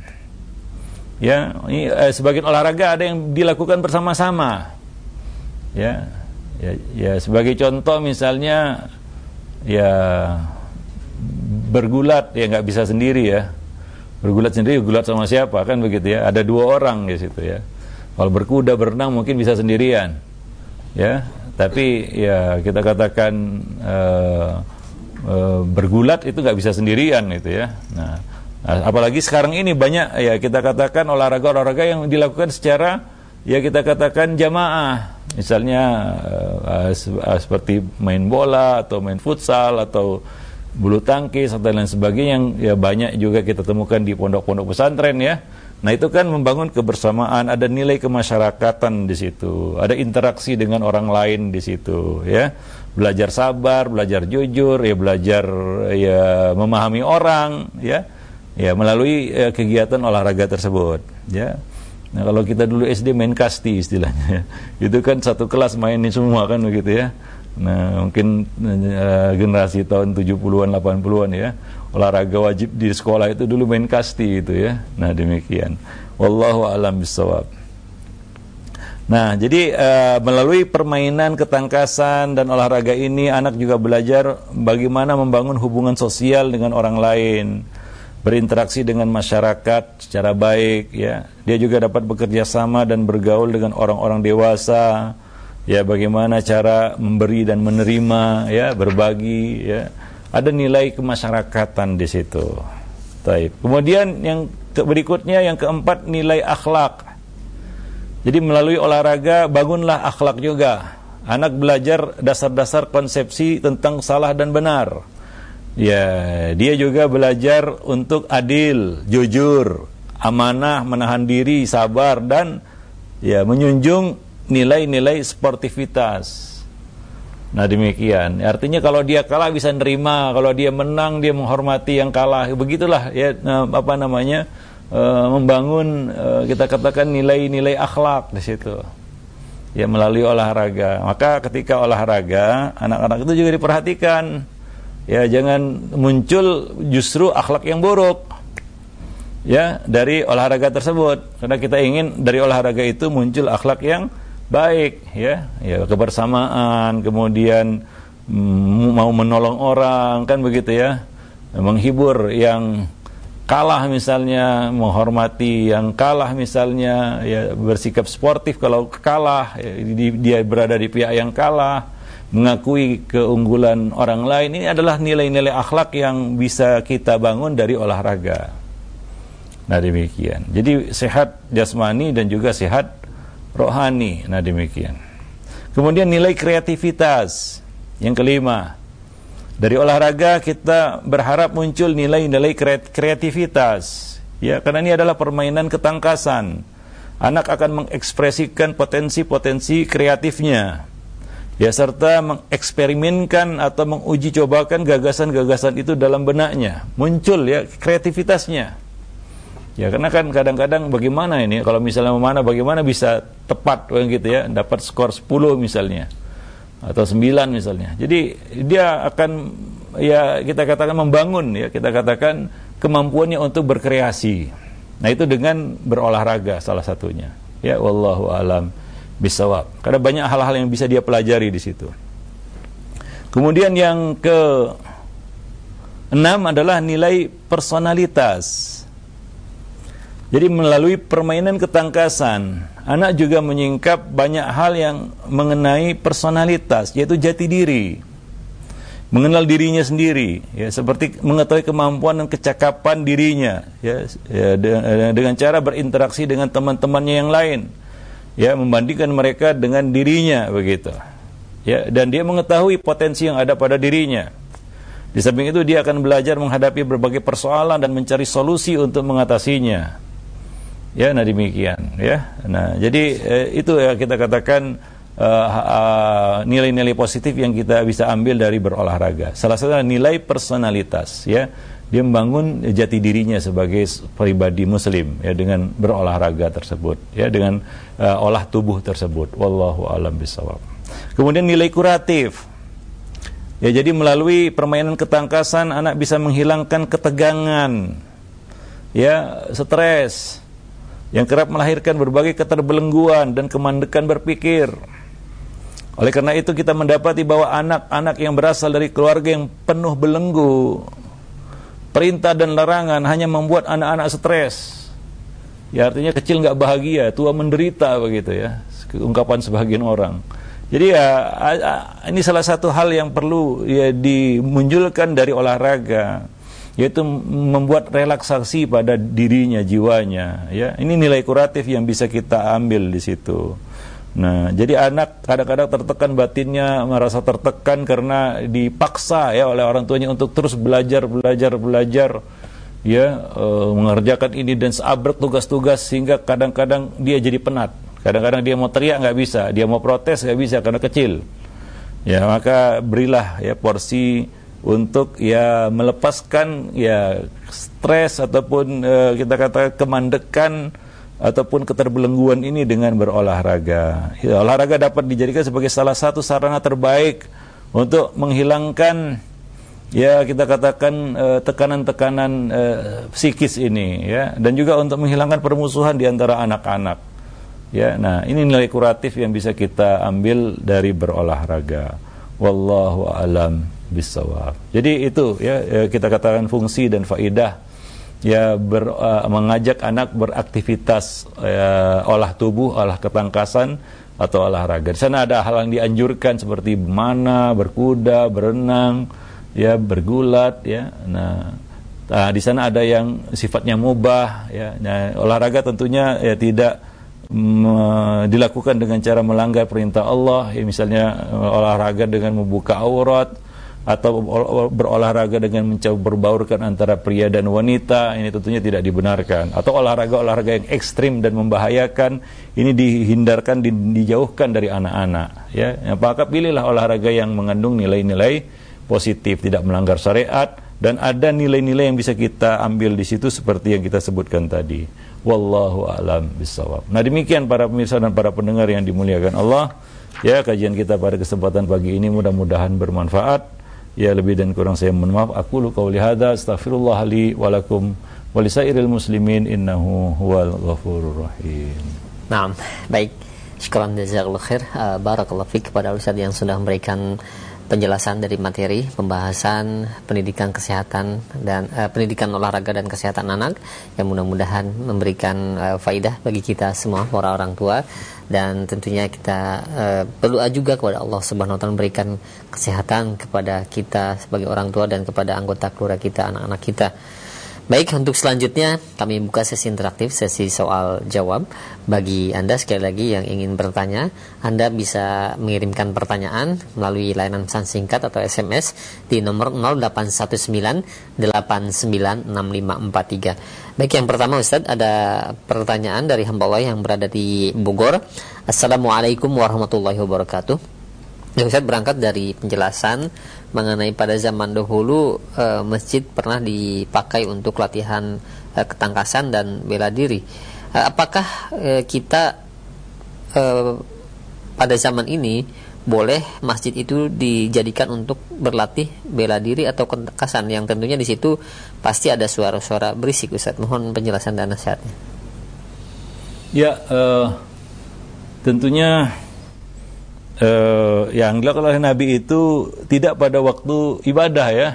Ya, ini sebagian olahraga ada yang dilakukan bersama-sama. Ya, sebagai contoh misalnya ya bergulat, ya nggak bisa sendiri ya. Bergulat sendiri, gulat sama siapa kan begitu ya. Ada dua orang di situ ya. Kalau berkuda, berenang mungkin bisa sendirian. Ya, tapi ya kita katakan bergulat itu nggak bisa sendirian itu ya. Nah, apalagi sekarang ini banyak ya kita katakan olahraga-olahraga yang dilakukan secara ya kita katakan jamaah. Misalnya seperti main bola atau main futsal atau bulu tangkis atau lain sebagainya yang ya banyak juga kita temukan di pondok-pondok pesantren ya. Nah, itu kan membangun kebersamaan, ada nilai kemasyarakatan di situ, ada interaksi dengan orang lain di situ ya. Belajar sabar, belajar jujur, ya belajar ya memahami orang ya. Ya melalui kegiatan olahraga tersebut ya. Nah, kalau kita dulu SD main kasti istilahnya. Itu kan satu kelas mainin semua kan begitu ya. Nah, mungkin generasi tahun 70-an 80-an ya, olahraga wajib di sekolah itu dulu main kasti itu ya. Nah, demikian. Wallahu a'lam bishawab. Nah, jadi melalui permainan ketangkasan dan olahraga ini anak juga belajar bagaimana membangun hubungan sosial dengan orang lain. berinteraksi dengan masyarakat secara baik, ya. Dia juga dapat bekerja sama dan bergaul dengan orang-orang dewasa, ya. Bagaimana cara memberi dan menerima, ya, berbagi, ya. Ada nilai kemasyarakatan di situ. Baik. Kemudian yang berikutnya, yang keempat, nilai akhlak. Jadi melalui olahraga bangunlah akhlak juga. Anak belajar dasar-dasar konsepsi tentang salah dan benar. Ya, dia juga belajar untuk adil, jujur, amanah, menahan diri, sabar, dan ya menjunjung nilai-nilai sportivitas. Nah, demikian. Artinya kalau dia kalah bisa nerima, kalau dia menang dia menghormati yang kalah. Begitulah ya, membangun, kita katakan, nilai-nilai akhlak di situ. Ya, melalui olahraga. Maka ketika olahraga, anak-anak itu juga diperhatikan. Ya, jangan muncul justru akhlak yang buruk, ya, dari olahraga tersebut. Karena kita ingin dari olahraga itu muncul akhlak yang baik, ya, kebersamaan, kemudian mau menolong orang, kan begitu ya, menghibur yang kalah misalnya, menghormati yang kalah misalnya, ya, bersikap sportif kalau kalah, ya, dia berada di pihak yang kalah, mengakui keunggulan orang lain. Ini adalah nilai-nilai akhlak yang bisa kita bangun dari olahraga. Nah, demikian. Jadi sehat jasmani dan juga sehat rohani. Nah, demikian. Kemudian nilai kreativitas. Yang kelima, dari olahraga kita berharap muncul nilai-nilai kreativitas. Ya, karena ini adalah permainan ketangkasan. Anak akan mengekspresikan potensi-potensi kreatifnya. Ya, serta mengeksperimenkan atau menguji cobakan gagasan-gagasan itu dalam benaknya. Muncul ya kreativitasnya. Ya, karena kan kadang-kadang bagaimana ini kalau misalnya memanah, bagaimana bisa tepat gitu ya, dapat skor 10 misalnya atau 9 misalnya. Jadi dia akan, ya, kita katakan membangun, ya, kita katakan kemampuannya untuk berkreasi. Nah, itu dengan berolahraga salah satunya. Ya, wallahu alam bisawab. Karena banyak hal-hal yang bisa dia pelajari di situ. Kemudian yang ke-6 adalah nilai personalitas. Jadi melalui permainan ketangkasan, anak juga menyingkap banyak hal yang mengenai personalitas, yaitu jati diri, mengenal dirinya sendiri, ya, seperti mengetahui kemampuan dan kecakapan dirinya, ya, dengan cara berinteraksi dengan teman-temannya yang lain, ya, membandingkan mereka dengan dirinya, begitu, ya, dan dia mengetahui potensi yang ada pada dirinya. Di samping itu dia akan belajar menghadapi berbagai persoalan dan mencari solusi untuk mengatasinya. Ya, nah demikian, ya. Nah, jadi itu ya kita katakan nilai-nilai positif yang kita bisa ambil dari berolahraga. Salah satunya nilai personalitas, ya. Dia membangun jati dirinya sebagai pribadi muslim, ya, dengan berolahraga tersebut, ya, dengan olah tubuh tersebut. Wallahu a'lam bishawab. Kemudian nilai kuratif. Ya, jadi melalui permainan ketangkasan anak bisa menghilangkan ketegangan, ya, stres yang kerap melahirkan berbagai keterbelengguan dan kemandekan berpikir. Oleh karena itu kita mendapati bahwa anak-anak yang berasal dari keluarga yang penuh belenggu, perintah dan larangan hanya membuat anak-anak stres. Ya, artinya kecil nggak bahagia, tua menderita, begitu ya, ungkapan sebagian orang. Jadi ya, ini salah satu hal yang perlu, ya, dimunculkan dari olahraga, yaitu membuat relaksasi pada dirinya, jiwanya, ya. Ini nilai kuratif yang bisa kita ambil di situ. Nah, jadi anak kadang-kadang tertekan batinnya, merasa tertekan karena dipaksa, ya, oleh orang tuanya untuk terus belajar, ya, mengerjakan ini dan seabrek tugas-tugas, sehingga kadang-kadang dia jadi penat. Kadang-kadang dia mau teriak nggak bisa, dia mau protes nggak bisa karena kecil. Ya, maka berilah, ya, porsi untuk, ya, melepaskan, ya, stres ataupun kita katakan kemandekan ataupun keterbelengguan ini dengan berolahraga. Ya, olahraga dapat dijadikan sebagai salah satu sarana terbaik untuk menghilangkan, ya, kita katakan tekanan-tekanan psikis ini, ya, dan juga untuk menghilangkan permusuhan di antara anak-anak. Ya, nah ini nilai kuratif yang bisa kita ambil dari berolahraga. Wallahu a'lam bisawab. Jadi itu, ya, kita katakan fungsi dan faidah, mengajak anak beraktivitas olah tubuh, olah ketangkasan atau olahraga. Di sana ada hal yang dianjurkan seperti memanah, berkuda, berenang, ya, bergulat, ya. Nah, di sana ada yang sifatnya mubah, ya. Nah, olahraga tentunya ya tidak dilakukan dengan cara melanggar perintah Allah, ya, misalnya olahraga dengan membuka aurat atau berolahraga dengan mencoba berbaurkan antara pria dan wanita, ini tentunya tidak dibenarkan. Atau olahraga-olahraga yang ekstrim dan membahayakan, ini dihindarkan, dijauhkan dari anak-anak, ya. Maka pilihlah olahraga yang mengandung nilai-nilai positif, tidak melanggar syariat, dan ada nilai-nilai yang bisa kita ambil di situ seperti yang kita sebutkan tadi. Wallahu a'lam bishawab. Nah, demikian para pemirsa dan para pendengar yang dimuliakan Allah, ya, kajian kita pada kesempatan pagi ini mudah-mudahan bermanfaat. Ya, lebih dan kurang saya mohon maaf. Aqulu qauli hadza astaghfirullah li wa lakum wa lisairil muslimin innahu huwal ghafurur rahim. Naam, baik. Syukran jazakallahu khair. Barakallahu fik kepada Ustaz yang sudah memberikan penjelasan dari materi pembahasan pendidikan kesehatan dan pendidikan olahraga dan kesehatan anak yang mudah-mudahan memberikan faidah bagi kita semua para orang tua, dan tentunya kita berdoa juga kepada Allah Subhanahu wa taala memberikan kesehatan kepada kita sebagai orang tua dan kepada anggota keluarga kita, anak-anak kita. Baik, untuk selanjutnya kami buka sesi interaktif, sesi soal jawab. Bagi Anda sekali lagi yang ingin bertanya, Anda bisa mengirimkan pertanyaan melalui layanan pesan singkat atau SMS di nomor 0819896543. Baik, yang pertama Ustaz, ada pertanyaan dari hamba Allah yang berada di Bogor. Assalamualaikum warahmatullahi wabarakatuh. Ya, Ustaz, berangkat dari penjelasan mengenai pada zaman dahulu masjid pernah dipakai untuk latihan ketangkasan dan bela diri. Apakah kita pada zaman ini boleh masjid itu dijadikan untuk berlatih bela diri atau ketangkasan, yang tentunya di situ pasti ada suara-suara berisik, Ustaz? Mohon penjelasan dan nasihatnya. Ya, tentunya yang dilakukan oleh Nabi itu tidak pada waktu ibadah, ya.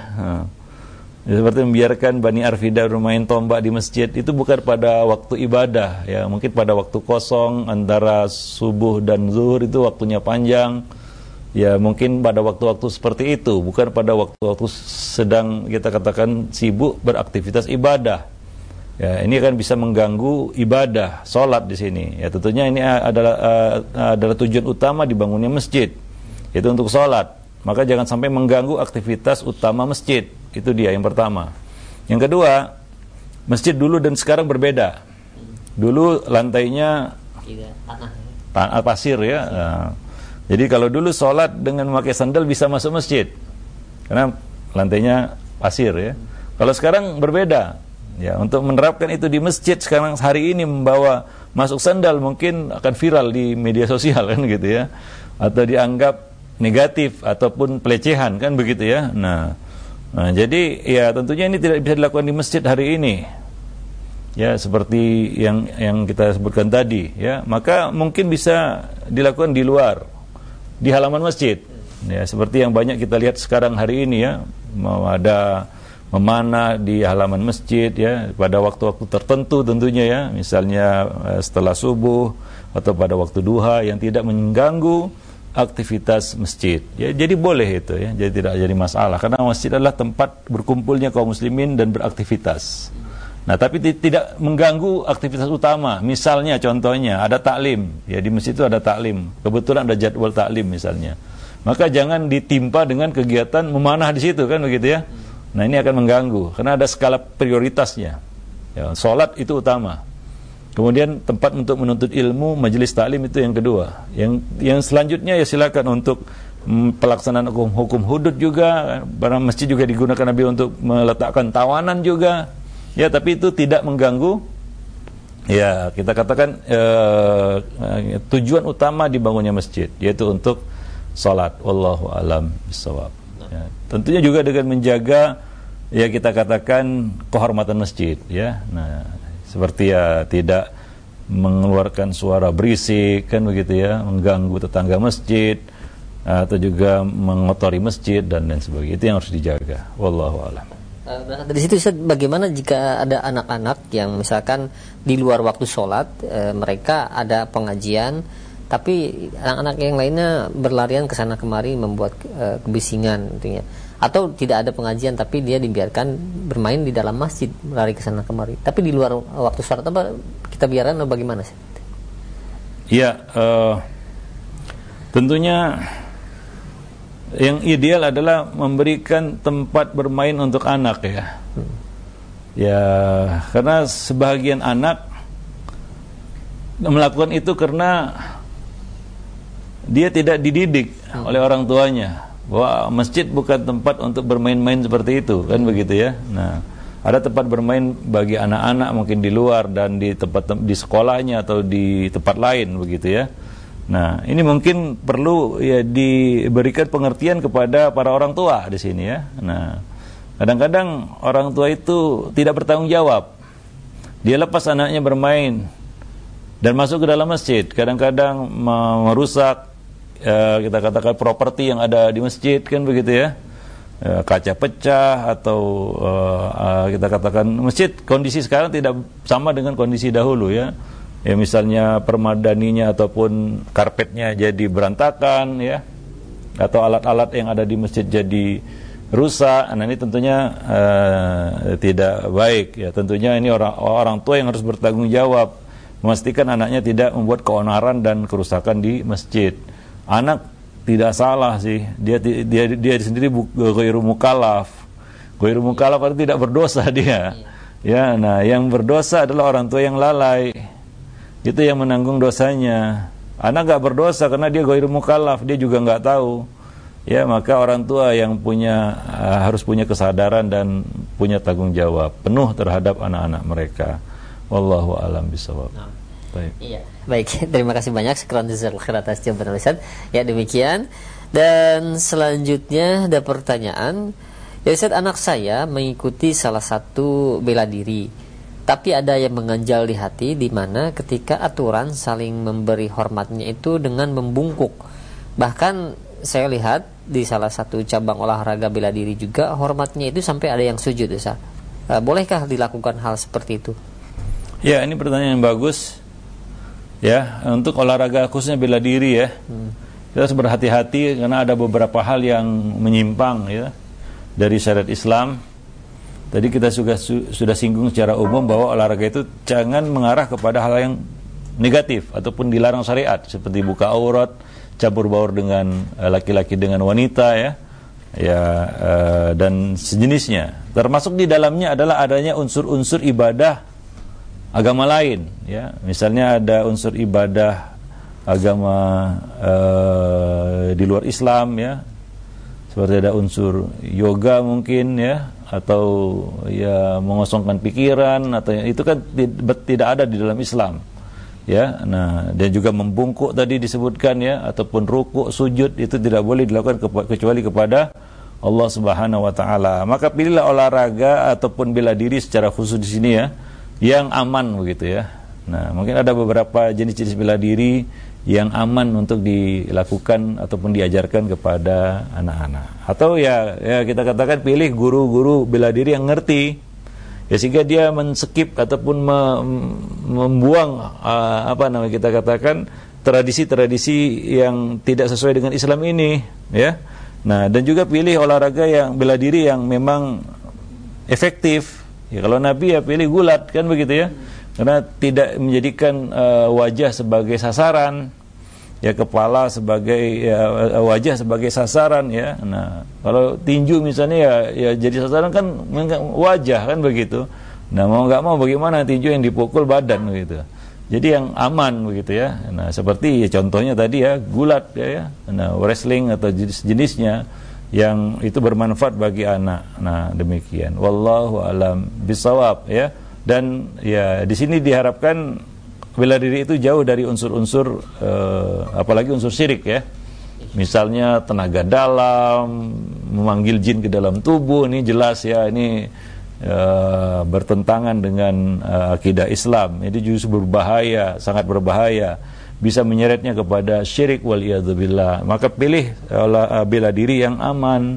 Seperti membiarkan Bani Arfidah bermain tombak di masjid, itu bukan pada waktu ibadah, ya. Mungkin pada waktu kosong antara subuh dan zuhur itu waktunya panjang, ya. Mungkin pada waktu-waktu seperti itu, bukan pada waktu-waktu sedang kita katakan sibuk beraktivitas ibadah. Ya, ini akan bisa mengganggu ibadah, sholat di sini. Ya, tentunya ini adalah tujuan utama dibangunnya masjid, yaitu untuk sholat. Maka jangan sampai mengganggu aktivitas utama masjid. Itu dia yang pertama. Yang kedua, masjid dulu dan sekarang berbeda. Dulu lantainya tanah pasir, ya. Nah, jadi kalau dulu sholat dengan memakai sandal bisa masuk masjid, karena lantainya pasir, ya. Kalau sekarang berbeda. Ya, untuk menerapkan itu di masjid sekarang hari ini membawa masuk sandal mungkin akan viral di media sosial, kan gitu, ya. Atau dianggap negatif ataupun pelecehan, kan begitu, ya. Nah, jadi ya tentunya ini tidak bisa dilakukan di masjid hari ini. Ya, seperti yang kita sebutkan tadi, ya. Maka mungkin bisa dilakukan di luar, di halaman masjid. Ya, seperti yang banyak kita lihat sekarang hari ini, ya. Ada memanah di halaman masjid, ya, pada waktu-waktu tertentu tentunya, ya, misalnya setelah subuh atau pada waktu duha yang tidak mengganggu aktivitas masjid, ya. Jadi boleh itu, ya, jadi tidak jadi masalah karena masjid adalah tempat berkumpulnya kaum muslimin dan beraktivitas. Nah, tapi tidak mengganggu aktivitas utama. Misalnya contohnya ada taklim, ya, di masjid itu ada taklim, kebetulan ada jadwal taklim misalnya, maka jangan ditimpa dengan kegiatan memanah di situ, kan begitu, ya. Nah, ini akan mengganggu karena ada skala prioritasnya, ya. Sholat itu utama, kemudian tempat untuk menuntut ilmu, majelis taklim itu yang kedua. Yang selanjutnya ya silakan untuk pelaksanaan hukum hudud juga. Barang masjid juga digunakan Nabi untuk meletakkan tawanan juga, ya, tapi itu tidak mengganggu, ya, kita katakan tujuan utama dibangunnya masjid yaitu untuk sholat. Wallahu a'lam bishawab. Ya, tentunya juga dengan menjaga, ya, kita katakan kehormatan masjid, ya. Nah, seperti, ya, tidak mengeluarkan suara berisik, kan begitu, ya, mengganggu tetangga masjid atau juga mengotori masjid dan lain sebagainya. Itu yang harus dijaga. Wallahu a'lam. Dari situ Ustaz, bagaimana jika ada anak-anak yang misalkan di luar waktu sholat mereka ada pengajian, tapi anak-anak yang lainnya berlarian ke sana kemari membuat kebisingan tentunya, atau tidak ada pengajian tapi dia dibiarkan bermain di dalam masjid, lari ke sana kemari, tapi di luar waktu sholat, apa kita biarkan atau bagaimana sih? Ya, tentunya yang ideal adalah memberikan tempat bermain untuk anak ya. Ya, karena sebagian anak melakukan itu karena dia tidak dididik oleh orang tuanya bahwa masjid bukan tempat untuk bermain-main seperti itu, kan begitu ya. Nah, ada tempat bermain bagi anak-anak mungkin di luar dan di tempat di sekolahnya atau di tempat lain begitu ya. Nah, ini mungkin perlu ya diberikan pengertian kepada para orang tua di sini ya. Nah, kadang-kadang orang tua itu tidak bertanggung jawab. Dia lepas anaknya bermain dan masuk ke dalam masjid. Kadang-kadang merusak kita katakan properti yang ada di masjid, kan begitu ya. Kaca pecah atau kita katakan masjid kondisi sekarang tidak sama dengan kondisi dahulu ya. Ya misalnya permadaninya ataupun karpetnya jadi berantakan ya, atau alat-alat yang ada di masjid jadi rusak. Nah, ini tentunya tidak baik ya. Tentunya ini orang tua yang harus bertanggung jawab memastikan anaknya tidak membuat keonaran dan kerusakan di masjid. Anak tidak salah sih, dia sendiri ghairu mukallaf. Ghairu mukallaf artinya tidak berdosa dia. Ya, nah yang berdosa adalah orang tua yang lalai. Itu yang menanggung dosanya. Anak gak berdosa karena dia ghairu mukallaf, dia juga gak tahu. Ya, maka orang tua yang harus punya kesadaran dan punya tanggung jawab penuh terhadap anak-anak mereka. Wallahu a'lam bishawab. Baik. Iya. Baik, terima kasih banyak sekian jazakallahu atas jawaban Ustaz. Ya, demikian. Dan selanjutnya ada pertanyaan. Ya Ustaz, anak saya mengikuti salah satu bela diri, tapi ada yang mengganjal di hati, di mana ketika aturan saling memberi hormatnya itu dengan membungkuk. Bahkan saya lihat di salah satu cabang olahraga bela diri juga hormatnya itu sampai ada yang sujud, Ustaz. Bolehkah dilakukan hal seperti itu? Ya, ini pertanyaan yang bagus. Ya, untuk olahraga khususnya bela diri ya. Kita harus berhati-hati karena ada beberapa hal yang menyimpang ya dari syariat Islam. Tadi kita sudah singgung secara umum bahwa olahraga itu jangan mengarah kepada hal yang negatif ataupun dilarang syariat, seperti buka aurat, campur baur dengan laki-laki dengan wanita ya, dan sejenisnya. Termasuk di dalamnya adalah adanya unsur-unsur ibadah agama lain ya. Misalnya ada unsur ibadah agama di luar Islam ya, seperti ada unsur yoga mungkin ya, atau ya mengosongkan pikiran, atau itu kan tidak ada di dalam Islam ya. Nah, dan juga membungkuk tadi disebutkan ya, ataupun rukuk, sujud, itu tidak boleh dilakukan kecuali kepada Allah Subhanahu wa taala. Maka pilihlah olahraga ataupun bela diri secara khusus di sini ya, yang aman begitu ya. Nah, mungkin ada beberapa jenis-jenis bela diri yang aman untuk dilakukan ataupun diajarkan kepada anak-anak. Atau ya kita katakan pilih guru-guru bela diri yang ngerti ya, sehingga dia men-skip ataupun membuang kita katakan tradisi-tradisi yang tidak sesuai dengan Islam ini ya. Nah, dan juga pilih olahraga yang bela diri yang memang efektif ya. Kalau Nabi ya pilih gulat, kan begitu ya, karena tidak menjadikan wajah sebagai sasaran ya, kepala sebagai wajah sebagai sasaran ya. Nah, kalau tinju misalnya ya jadi sasaran kan wajah, kan begitu. Nah, mau nggak mau bagaimana tinju yang dipukul badan begitu. Jadi yang aman begitu ya. Nah, seperti ya, contohnya tadi ya gulat ya. Nah, wrestling atau jenis-jenisnya yang itu bermanfaat bagi anak. Nah, demikian. Wallahu a'lam bishawab ya. Dan ya di sini diharapkan bela diri itu jauh dari unsur-unsur apalagi unsur syirik ya. Misalnya tenaga dalam, memanggil jin ke dalam tubuh, ini jelas ya, ini bertentangan dengan akidah Islam. Ini justru berbahaya, sangat berbahaya, bisa menyeretnya kepada syirik wal iyadzubillah. Maka pilih bela diri yang aman,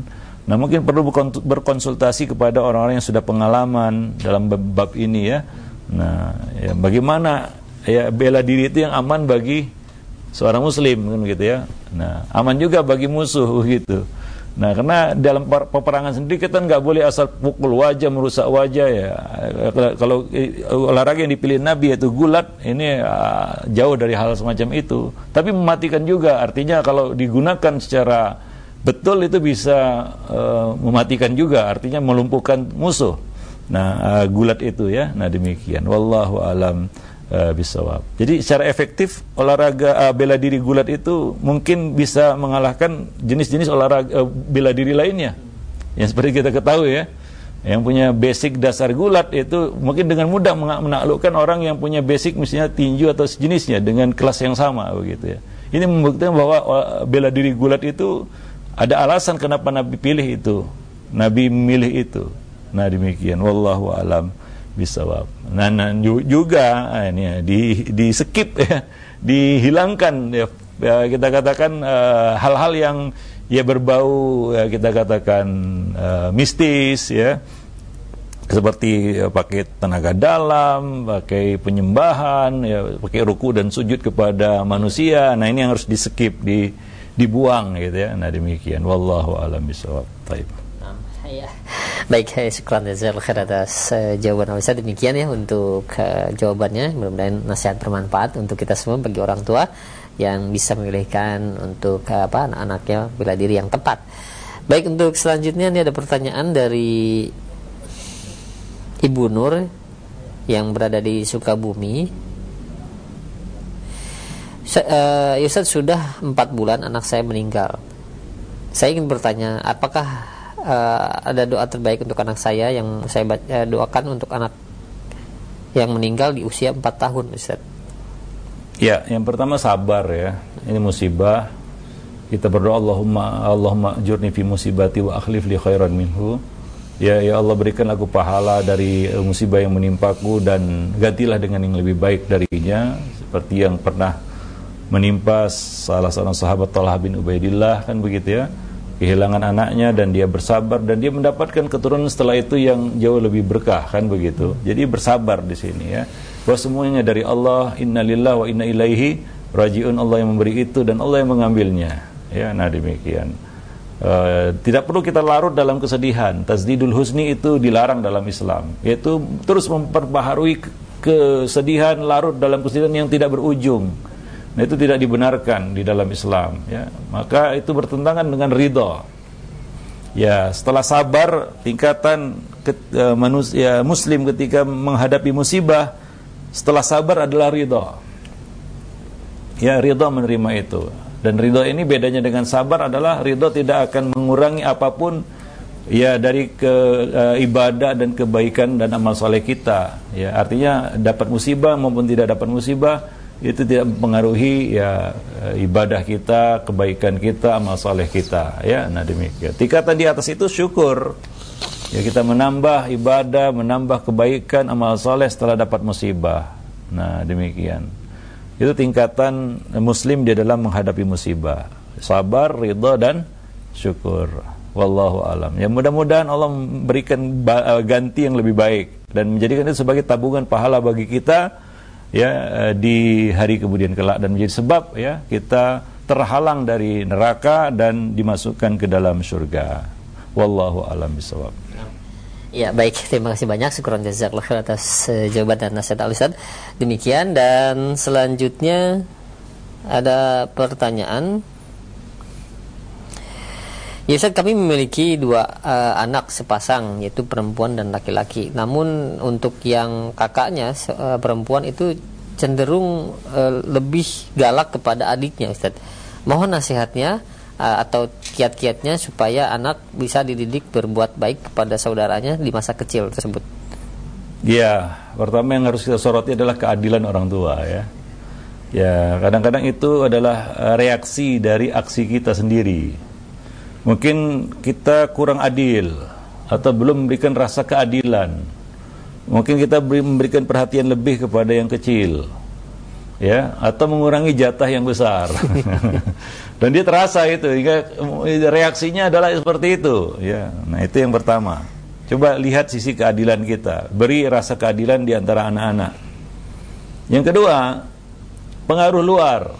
Nah, mungkin perlu berkonsultasi kepada orang-orang yang sudah pengalaman dalam bab ini ya. Nah, ya, bagaimana ya bela diri itu yang aman bagi seorang muslim kan gitu ya. Nah, aman juga bagi musuh gitu. Nah, karena dalam peperangan sendiri kita nggak boleh asal pukul wajah, merusak wajah ya. Kalau olahraga yang dipilih Nabi yaitu gulat, ini jauh dari hal semacam itu. Tapi mematikan juga, artinya kalau digunakan secara betul itu bisa mematikan juga, artinya melumpuhkan musuh. Nah, gulat itu ya. Nah, demikian. Wallahu alam bisawab. Jadi secara efektif olahraga bela diri gulat itu mungkin bisa mengalahkan jenis-jenis olahraga bela diri lainnya. Yang seperti kita ketahui ya, yang punya basic dasar gulat itu mungkin dengan mudah menaklukkan orang yang punya basic misalnya tinju atau sejenisnya dengan kelas yang sama begitu ya. Ini membuktikan bahwa bela diri gulat itu ada alasan kenapa Nabi pilih itu. Nabi memilih itu. Nah, demikian. Wallahu alam bisawab. Nah, juga ini ya, di skip ya, dihilangkan ya, kita katakan hal-hal yang ya berbau ya, kita katakan mistis ya, seperti pakai tenaga dalam, pakai penyembahan ya, pakai ruku dan sujud kepada manusia. Nah, ini yang harus di skip, dibuang gitu ya. Nah, demikian. Wallahu a'lam bishawab. Baik. Ya. Baik, syukran jazakallahu khair atas jawaban Ustaz. Demikian ya untuk jawabannya. Mudah-mudahan nasihat bermanfaat untuk kita semua bagi orang tua yang bisa memilihkan untuk anak-anaknya bela diri yang tepat. Baik, untuk selanjutnya ini ada pertanyaan dari Ibu Nur yang berada di Sukabumi. Ustaz, sudah 4 bulan anak saya meninggal. Saya ingin bertanya, apakah ada doa terbaik untuk anak saya yang saya doakan untuk anak yang meninggal di usia 4 tahun, Ustaz? Ya, yang pertama sabar ya. Ini musibah. Kita berdoa Allahumma ajurni fi musibati wa akhlif li khairan minhu. Ya Allah, berikan aku pahala dari musibah yang menimpaku dan gantilah dengan yang lebih baik darinya, seperti yang pernah menimpa salah seorang sahabat Thalhah bin Ubaidillah, kan begitu ya. Kehilangan anaknya dan dia bersabar dan dia mendapatkan keturunan setelah itu yang jauh lebih berkah, kan begitu. Jadi bersabar di sini ya. Bahwa semuanya dari Allah, innalillahi wa inna ilaihi rajiun. Allah yang memberi itu dan Allah yang mengambilnya. Ya, nah demikian. Tidak perlu kita larut dalam kesedihan. Tasdidul husni itu dilarang dalam Islam, yaitu terus memperbaharui kesedihan, larut dalam kesedihan yang tidak berujung. Nah, itu tidak dibenarkan di dalam Islam ya. Maka itu bertentangan dengan ridha. Ya, setelah sabar, tingkatan manusia muslim ketika menghadapi musibah setelah sabar adalah ridha. Ya, ridha menerima itu. Dan ridha ini bedanya dengan sabar adalah ridha tidak akan mengurangi apapun ya dari ibadah dan kebaikan dan amal soleh kita. Ya, artinya dapat musibah maupun tidak dapat musibah itu tidak mempengaruhi ya ibadah kita, kebaikan kita, amal saleh kita ya. Nah, demikian. Tingkatan di atas itu syukur. Ya, kita menambah ibadah, menambah kebaikan, amal saleh setelah dapat musibah. Nah, demikian. Itu tingkatan muslim di dalam menghadapi musibah. Sabar, ridha dan syukur. Wallahu alam. Ya, mudah-mudahan Allah memberikan ganti yang lebih baik dan menjadikan itu sebagai tabungan pahala bagi kita ya di hari kemudian kelak, dan menjadi sebab ya kita terhalang dari neraka dan dimasukkan ke dalam surga. Wallahu a'lam bishawab. Ya, baik, terima kasih banyak, syukran jazakallahu khair atas jawaban dan nasihat Al-Ustaz. Demikian, dan selanjutnya ada pertanyaan. Ya Ustaz, kami memiliki 2 anak sepasang, yaitu perempuan dan laki-laki. Namun untuk yang kakaknya perempuan itu cenderung lebih galak kepada adiknya, Ustaz. Mohon nasihatnya atau kiat-kiatnya supaya anak bisa dididik berbuat baik kepada saudaranya di masa kecil tersebut. Ya, pertama yang harus kita soroti adalah keadilan orang tua ya. Ya, kadang-kadang itu adalah reaksi dari aksi kita sendiri. Mungkin kita kurang adil atau belum memberikan rasa keadilan. Mungkin kita memberikan perhatian lebih kepada yang kecil. ya, atau mengurangi jatah yang besar. Dan dia terasa itu, reaksinya adalah seperti itu, ya. Nah, itu yang pertama. Coba lihat sisi keadilan kita, beri rasa keadilan di antara anak-anak. Yang kedua, pengaruh luar,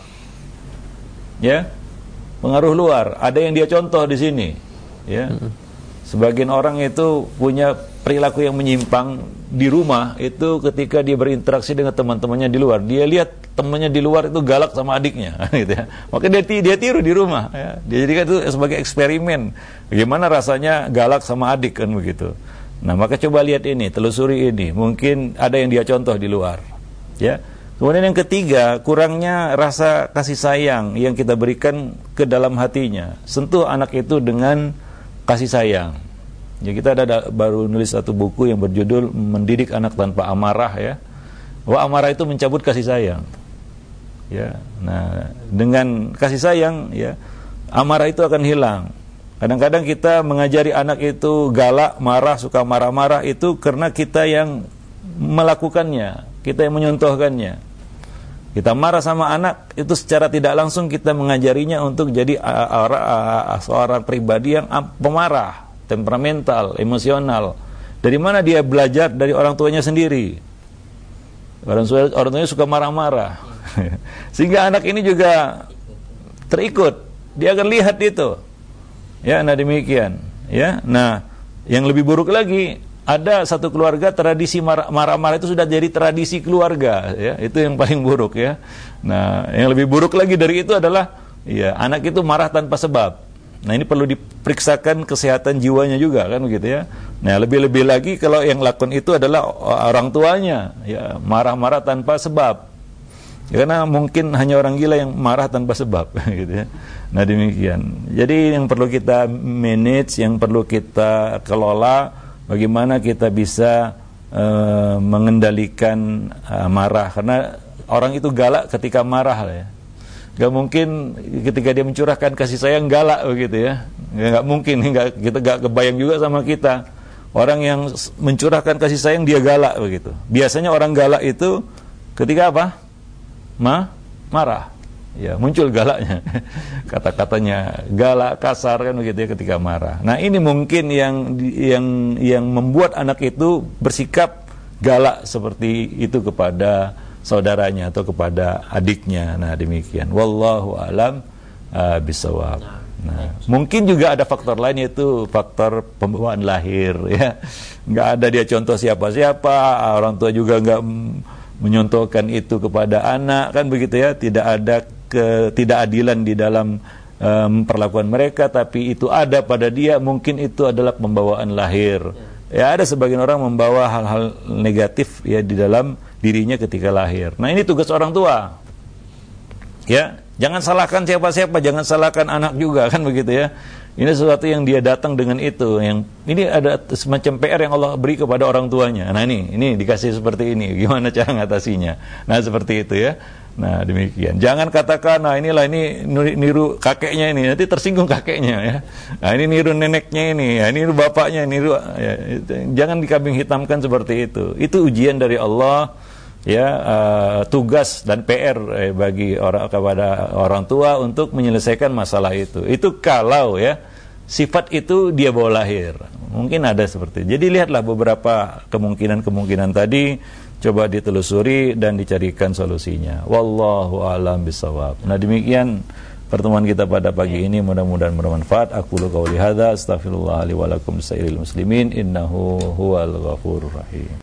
ya, pengaruh luar. Ada yang dia contoh di sini, ya. Sebagian orang itu punya perilaku yang menyimpang di rumah itu ketika dia berinteraksi dengan teman-temannya di luar. Dia lihat temannya di luar itu galak sama adiknya, gitu ya. Maka dia tiru di rumah, ya. Dia jadikan itu sebagai eksperimen. Bagaimana rasanya galak sama adik, kan begitu. Nah, maka coba lihat ini, telusuri ini. Mungkin ada yang dia contoh di luar, ya. Kemudian yang ketiga, kurangnya rasa kasih sayang yang kita berikan ke dalam hatinya. Sentuh anak itu dengan kasih sayang. Ya, kita baru nulis satu buku yang berjudul Mendidik Anak Tanpa Amarah, ya. Bahwa amarah itu mencabut kasih sayang. Ya. Nah, dengan kasih sayang, ya, amarah itu akan hilang. Kadang-kadang kita mengajari anak itu galak, marah, suka marah-marah itu karena kita yang melakukannya, kita yang menyontohkannya. Kita marah sama anak itu secara tidak langsung kita mengajarinya untuk jadi seorang pribadi yang pemarah, temperamental, emosional. Dari mana dia belajar? Dari orang tuanya sendiri. Orang tuanya suka marah-marah. Sehingga anak ini juga terikut. Dia akan lihat itu. Ya, nah demikian. Ya, nah yang lebih buruk lagi, ada satu keluarga tradisi marah-marah itu sudah jadi tradisi keluarga. Ya, itu yang paling buruk, ya. Nah, yang lebih buruk lagi dari itu adalah, ya, anak itu marah tanpa sebab. Nah, ini perlu diperiksakan kesehatan jiwanya juga, kan begitu, ya. Nah, lebih-lebih lagi kalau yang lakukan itu adalah orang tuanya, ya, marah-marah tanpa sebab. Ya, karena mungkin hanya orang gila yang marah tanpa sebab, gitu, ya. Nah, demikian. Jadi yang perlu kita manage, yang perlu kita kelola, bagaimana kita bisa mengendalikan marah, karena orang itu galak ketika marah, ya. Gak mungkin ketika dia mencurahkan kasih sayang galak begitu, ya. Gak mungkin, kita gak kebayang juga sama kita. Orang yang mencurahkan kasih sayang dia galak begitu. Biasanya orang galak itu ketika apa? Marah. Ya, muncul galaknya. Kata-katanya galak, kasar, kan begitu, ya, ketika marah. Nah, ini mungkin yang membuat anak itu bersikap galak seperti itu kepada saudaranya atau kepada adiknya. Nah, demikian. Wallahu a'lam bishawab. Nah, mungkin juga ada faktor lain, yaitu faktor pembawaan lahir, ya. Nggak ada dia contoh siapa-siapa, orang tua juga nggak menyontohkan itu kepada anak, kan begitu, ya. Tidak ada ketidakadilan di dalam perlakuan mereka, tapi itu ada pada dia. Mungkin itu adalah pembawaan lahir. Ya, ada sebagian orang membawa hal-hal negatif, ya, di dalam dirinya ketika lahir. Nah, ini tugas orang tua. Ya, jangan salahkan siapa-siapa, jangan salahkan anak juga, kan begitu, ya. Ini sesuatu yang dia datang dengan itu. Yang ini ada semacam PR yang Allah beri kepada orang tuanya. Nah, ini dikasih seperti ini. Gimana cara ngatasinya? Nah, seperti itu, ya. Nah, demikian. Jangan katakan, nah inilah ini niru kakeknya ini, nanti tersinggung kakeknya, ya. Nah, ini niru neneknya ini, ya, niru bapaknya, niru, ya. Jangan dikambing hitamkan seperti itu. Itu ujian dari Allah, ya, tugas dan PR bagi kepada orang tua untuk menyelesaikan masalah itu. Itu kalau, ya, sifat itu dia bawa lahir. Mungkin ada seperti itu. Jadi lihatlah beberapa kemungkinan tadi, coba ditelusuri dan dicarikan solusinya. Wallahu a'lam bishawab. Nah, demikian pertemuan kita pada pagi ini, mudah-mudahan bermanfaat. Aqulu qouli hadza, astaghfirullah li wa lakum sairil muslimin, innahu huwal ghafurur rahim.